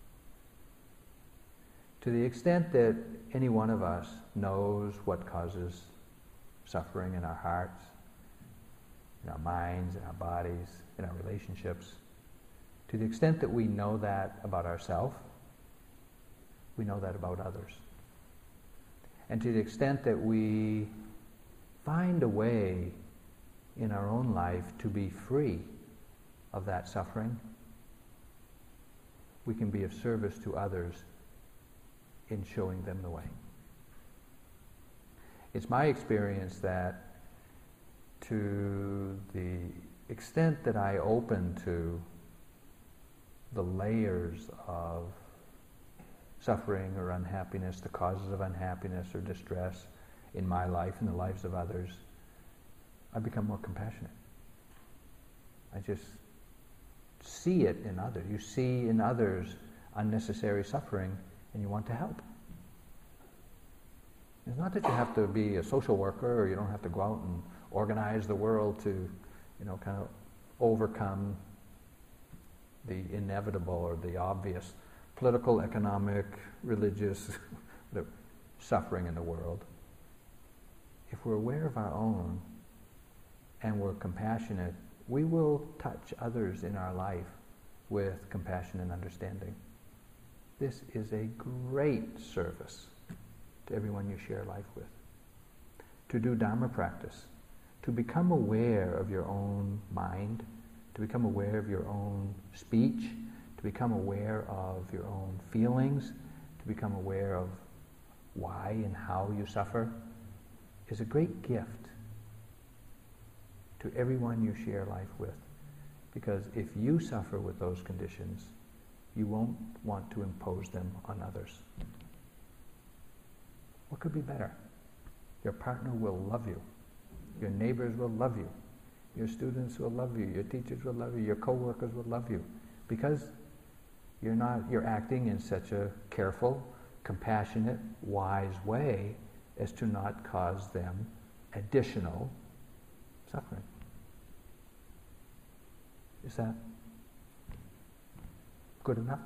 To the extent that any one of us knows what causes suffering in our hearts, in our minds, in our bodies, in our relationships, to the extent that we know that about ourselves, we know that about others. And to the extent that we find a way in our own life to be free of that suffering, we can be of service to others in showing them the way. It's my experience that to the extent that I open to the layers of suffering or unhappiness, the causes of unhappiness or distress in my life and the lives of others, I become more compassionate. I just see it in others. You see in others unnecessary suffering and you want to help. It's not that you have to be a social worker or you don't have to go out and organize the world to, you know, kind of overcome the inevitable or the obvious political, economic, religious suffering in the world. If we're aware of our own and we're compassionate, we will touch others in our life with compassion and understanding. This is a great service to everyone you share life with. To do Dharma practice, to become aware of your own mind, to become aware of your own speech, to become aware of your own feelings, to become aware of why and how you suffer, is a great gift to everyone you share life with. Because if you suffer with those conditions, you won't want to impose them on others. What could be better? Your partner will love you. Your neighbors will love you. Your students will love you. Your teachers will love you. Your co-workers will love you. Because you're not, you're acting in such a careful, compassionate, wise way as to not cause them additional suffering. Is that good enough?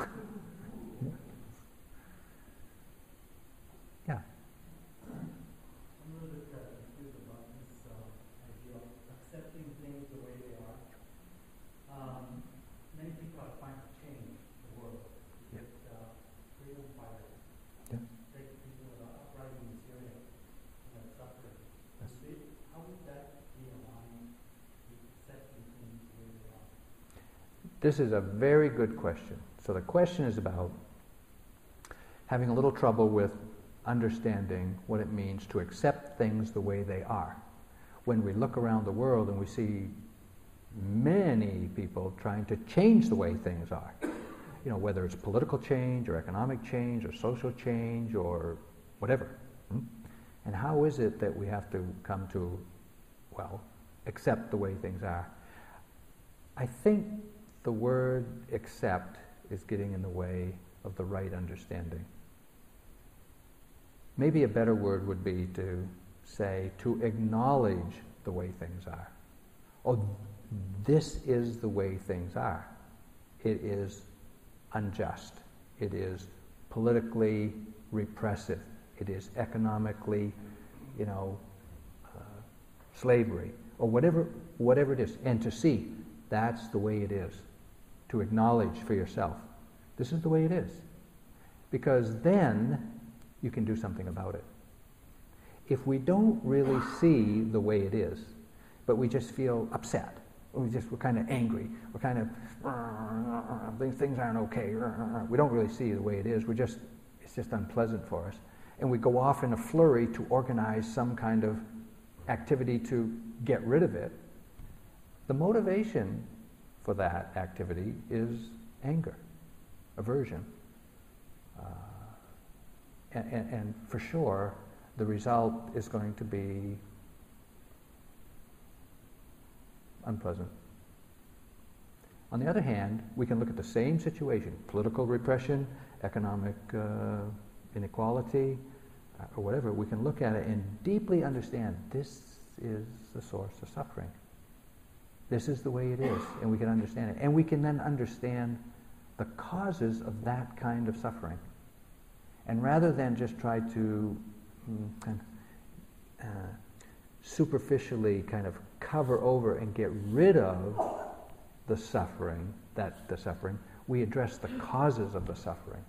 Yeah. I'm a little bit uh, confused about this uh, idea of accepting things the way they are. Um, many people are trying to change the world. Yeah. Get uh, freedom fighters. Yeah. Take people that are uprising in Syria and have suffered. Yes. See, how would that be aligned with accepting things the way they are? This is a very good question. So the question is about having a little trouble with understanding what it means to accept things the way they are. When we look around the world and we see many people trying to change the way things are, you know, whether it's political change or economic change or social change or whatever. Hmm? And how is it that we have to come to, well, accept the way things are? I think the word accept is getting in the way of the right understanding. Maybe a better word would be to say, to acknowledge the way things are. Oh, this is the way things are. It is unjust. It is politically repressive. It is economically, you know, uh, slavery. or whatever, whatever it is, and to see that's the way it is, to acknowledge for yourself, this is the way it is. Because then you can do something about it. If we don't really see the way it is, but we just feel upset, or we just, we're kind of angry, we're kind of, these things aren't okay, we don't really see the way it is, we're just, it's just unpleasant for us. And we go off in a flurry to organize some kind of activity to get rid of it. The motivation for that activity is anger, aversion. Uh, and, and, and for sure, the result is going to be unpleasant. On the other hand, we can look at the same situation, political repression, economic uh, inequality, uh, or whatever, we can look at it and deeply understand this is the source of suffering. This is the way it is, and we can understand it. And we can then understand the causes of that kind of suffering. And rather than just try to mm, kind of, uh, superficially kind of cover over and get rid of the suffering, that the suffering, we address the causes of the suffering.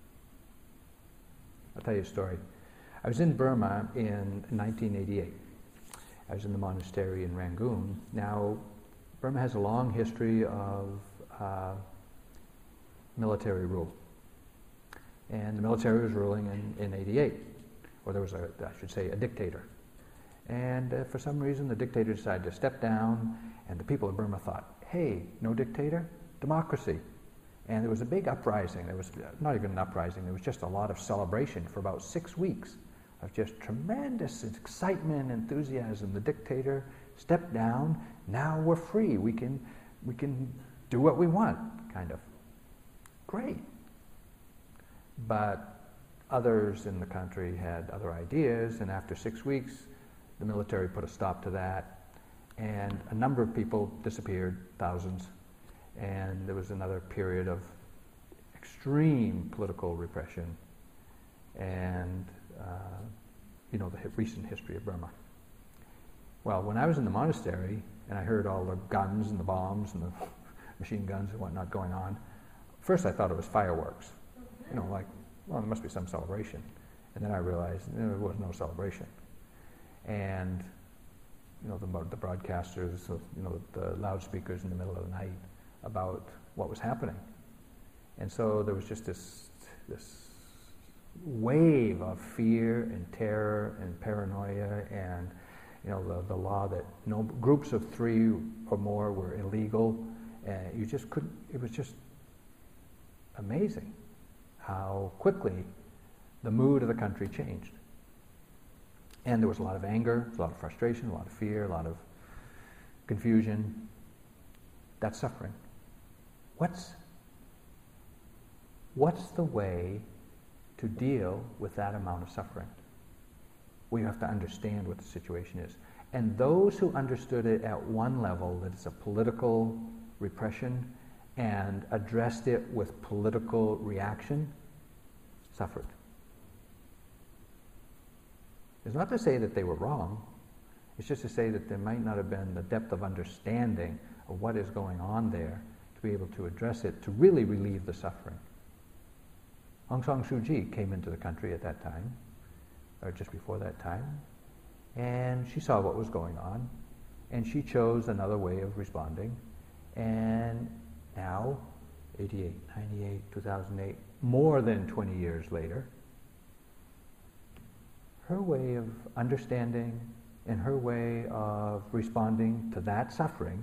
I'll tell you a story. I was in Burma in nineteen eighty-eight. I was in the monastery in Rangoon. Now, Burma has a long history of uh, military rule. And the military was ruling in, in eighty-eight, or there was, a, I should say, a dictator. And uh, for some reason, the dictator decided to step down, and the people of Burma thought, hey, no dictator, democracy. And there was a big uprising. There was not even an uprising, there was just a lot of celebration for about six weeks of just tremendous excitement, enthusiasm. The dictator stepped down, now we're free, we can, we can do what we want, kind of. Great. But others in the country had other ideas, and after six weeks, the military put a stop to that, and a number of people disappeared, thousands, and there was another period of extreme political repression, and uh, you know, the hi- recent history of Burma. Well, when I was in the monastery, and I heard all the guns and the bombs and the machine guns and whatnot going on, first I thought it was fireworks. You know, like, well, there must be some celebration. And then I realized you know, there was no celebration. And, you know, the, the broadcasters, you know, the loudspeakers in the middle of the night about what was happening. And so there was just this, this wave of fear and terror and paranoia, and, you know, the, the law that no groups of three or more were illegal. And you just couldn't, it was just amazing how quickly the mood of the country changed. And there was a lot of anger, a lot of frustration, a lot of fear, a lot of confusion. That's suffering. What's, what's the way to deal with that amount of suffering? Well, you have to understand what the situation is. And those who understood it at one level, that it's a political repression, and addressed it with political reaction, suffered. It's not to say that they were wrong. It's just to say that there might not have been the depth of understanding of what is going on there to be able to address it, to really relieve the suffering. Aung San Suu Kyi came into the country at that time, or just before that time, and she saw what was going on, and she chose another way of responding. And now, eighty-eight, ninety-eight, two thousand eight, more than twenty years later, her way of understanding and her way of responding to that suffering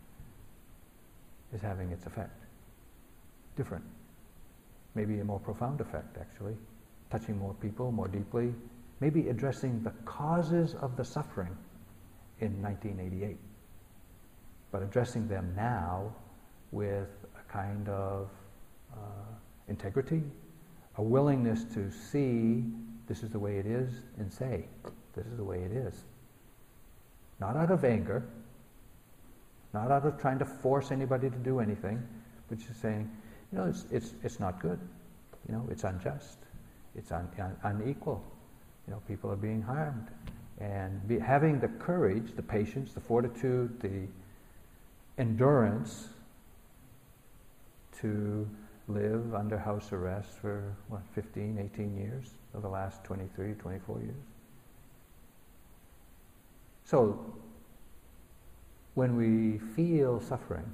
is having its effect. Different. Maybe a more profound effect, actually. Touching more people more deeply. Maybe addressing the causes of the suffering in nineteen eighty-eight. But addressing them now with a kind of uh, integrity, a willingness to see this is the way it is, and say, this is the way it is. Not out of anger, not out of trying to force anybody to do anything, but just saying, you know, it's it's it's not good. You know, it's unjust. It's un, un, unequal. You know, people are being harmed. And be, having the courage, the patience, the fortitude, the endurance to live under house arrest for, what, fifteen, eighteen years of the last twenty-three, twenty-four years. So, when we feel suffering,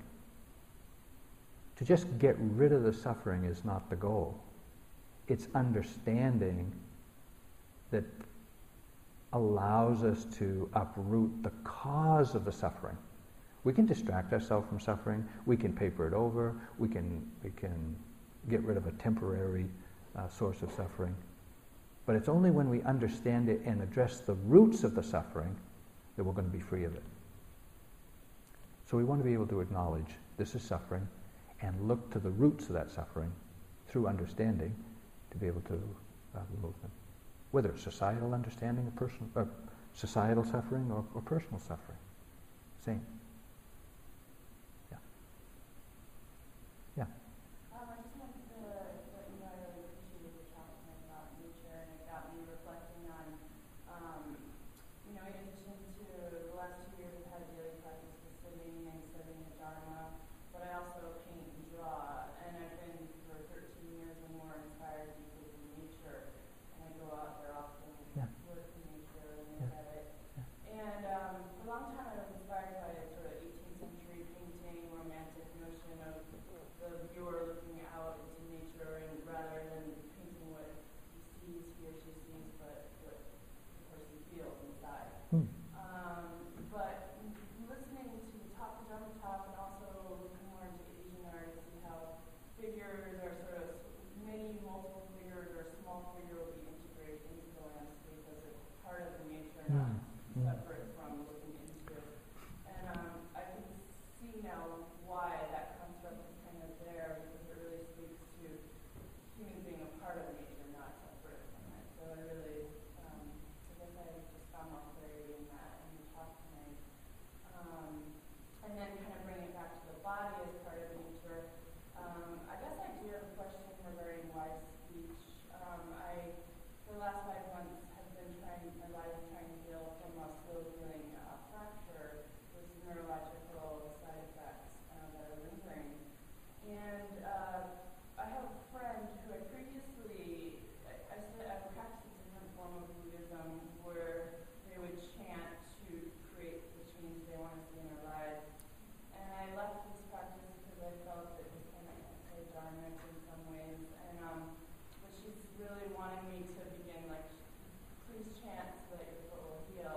to just get rid of the suffering is not the goal. It's understanding that allows us to uproot the cause of the suffering. We can distract ourselves from suffering, we can paper it over, we can, we can get rid of a temporary uh, source of suffering. But it's only when we understand it and address the roots of the suffering that we're going to be free of it. So we want to be able to acknowledge this is suffering and look to the roots of that suffering through understanding to be able to uh, remove them. Whether it's societal understanding, or personal, uh, societal suffering, or, or personal suffering. Same. Yeah. Yeah. Um, I just wanted to let you know I really appreciated the talk tonight about nature, and it got me reflecting on, um, you know, in addition to the last two years I've had a daily practice with sitting and studying the Dharma, but I also paint and draw, and I've been for thirteen years or more inspired because of nature, and I go out there often and Yeah. work in nature and look Yeah. at it. Yeah. And um, for a long time I was inspired by a sort of eighteenth century painting, romantic notion of the viewer looking out into nature, and rather than painting what he sees, he or she sees, but what the person feels inside. Hmm. Um, but listening to the talk, the Dharma talk, and also looking more into Asian art, to see how figures are sort of many multiple figures or a small figure will be integrated into the landscape as a part of the nature, not Mm. Mm. separate from looking into it. And um, I can see now why that concept is kind of there, because it really speaks to humans being a part of nature, not separate from it. So I really, um, I guess I just found more clarity in that in the talk tonight. Um, and then kind of bring it back to the body as part of nature. Um, I guess I do have a question regarding wise speech. Um, I, for the last five months, have been trying, my body is trying to heal from a slow healing uh, fracture with neurological side effects uh, that are lingering. And uh, I have a friend who I previously, I, I said I practiced a different form of Buddhism where they would chant to create the change they want to see in their lives. And I left this practice because I felt it was kind of anti-dharmic in some ways. And um, but she's really wanting me to begin like, please chant so that your foot will heal.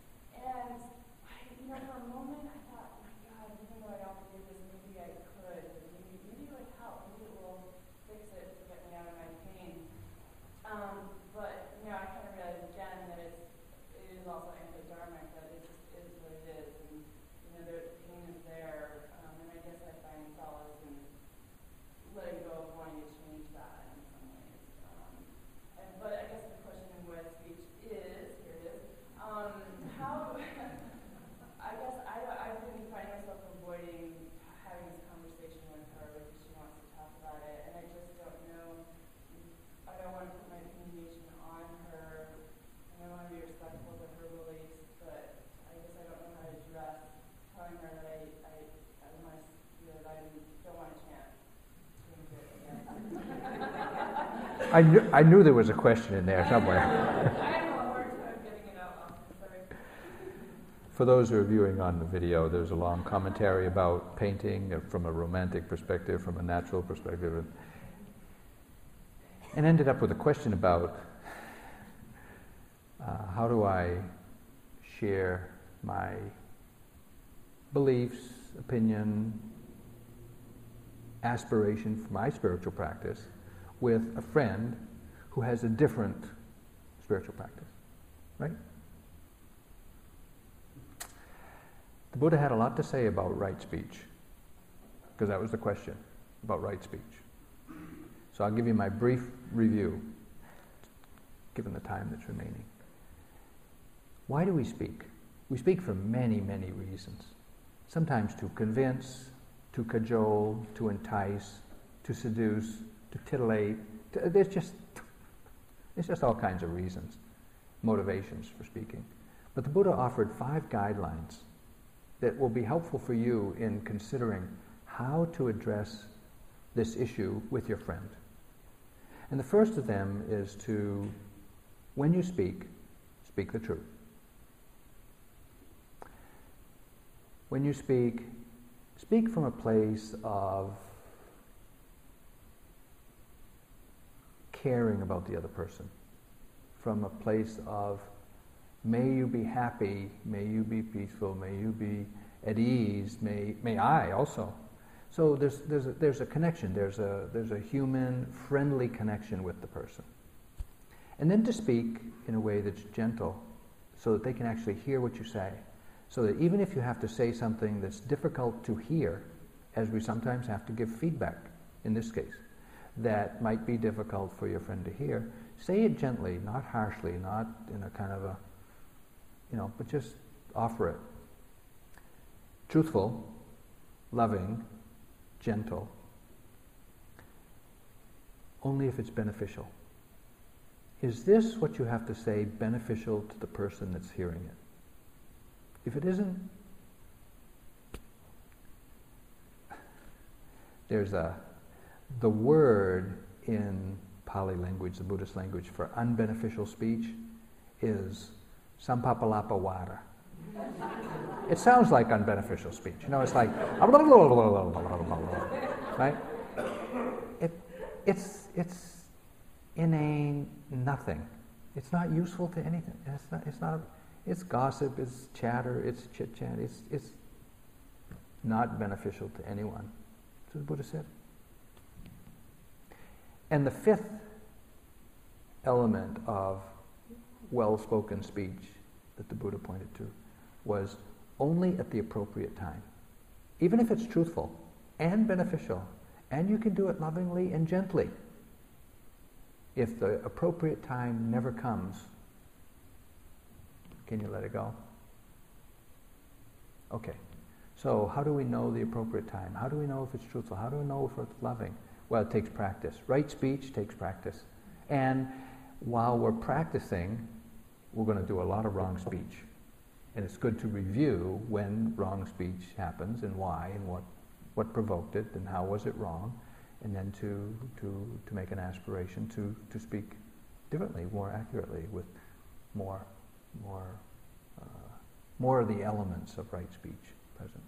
And I, you know, for a moment I thought, my God, even though I don't believe this, maybe I could. Maybe, maybe it would help. Maybe it will fix it to get me out of my pain. Um, but you know, I kind of realized again that it's it is also anti-dharmic. That it just is what it is, and you know, the pain is there. Um, and I guess I find solace in letting go of wanting to change that in some ways. Um, and, but I guess the question in wise speech is, here it is, um, how, I guess I, I've been finding myself avoiding having this conversation with her because she wants to talk about it, and I just don't know, I don't want to put my opinionation on her, and I want to be respectful to her beliefs, but I guess I don't know how to address telling her that I, I, I want to, you know, that I don't want to chant. I knew, I knew there was a question in there somewhere. I have a hard time getting it out. Sorry. For those who are viewing on the video, there's a long commentary about painting uh, from a romantic perspective, from a natural perspective, and, and ended up with a question about uh, how do I share my beliefs, opinion, aspiration for my spiritual practice with a friend who has a different spiritual practice, right? The Buddha had a lot to say about right speech, because that was the question, about right speech. So I'll give you my brief review, given the time that's remaining. Why do we speak? We speak for many, many reasons. Sometimes to convince, to cajole, to entice, to seduce, to titillate. To, there's just there's just all kinds of reasons, motivations for speaking. But the Buddha offered five guidelines that will be helpful for you in considering how to address this issue with your friend. And the first of them is to, when you speak, speak the truth. When you speak, speak from a place of caring about the other person, from a place of may you be happy, may you be peaceful, may you be at ease, may may I also. So there's there's a, there's a connection, there's a there's a human friendly connection with the person. And then to speak in a way that's gentle, so that they can actually hear what you say. So that even if you have to say something that's difficult to hear, as we sometimes have to give feedback in this case, that might be difficult for your friend to hear, say it gently, not harshly, not in a kind of a, you know, but just offer it. Truthful, loving, gentle, only if it's beneficial. Is this what you have to say beneficial to the person that's hearing it? If it isn't, there's a, the word in Pali language, the Buddhist language, for unbeneficial speech is sampapalapa vada. It sounds like unbeneficial speech. You know, it's like, right? It, it's, it's inane nothing. It's not useful to anything. It's not, it's not, it's gossip, it's chatter, it's chit-chat, it's, it's not beneficial to anyone. That's what the Buddha said. And the fifth element of well-spoken speech that the Buddha pointed to was only at the appropriate time. Even if it's truthful and beneficial, and you can do it lovingly and gently. If the appropriate time never comes, can you let it go? Okay. So how do we know the appropriate time? How do we know if it's truthful? How do we know if it's loving? Well, it takes practice. Right speech takes practice. And while we're practicing, we're going to do a lot of wrong speech. And it's good to review when wrong speech happens and why and what, what provoked it and how was it wrong, and then to, to, to make an aspiration to, to speak differently, more accurately, with more, more, uh, more of the elements of right speech present.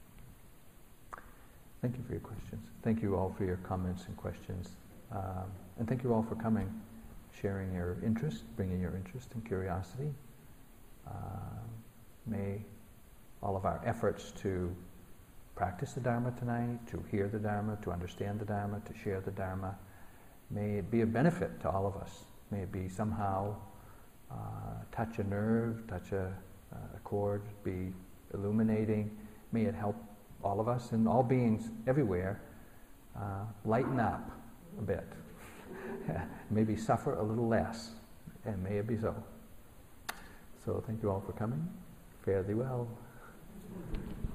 Thank you for your questions. Thank you all for your comments and questions. Um, and thank you all for coming, sharing your interest, bringing your interest and curiosity. Uh, may all of our efforts to practice the Dharma tonight, to hear the Dharma, to understand the Dharma, to share the Dharma, may it be a benefit to all of us. May it be somehow uh, touch a nerve, touch a, a chord, be illuminating. May it help all of us and all beings everywhere uh, lighten up a bit. Maybe suffer a little less, and may it be so. So thank you all for coming. Fare thee well.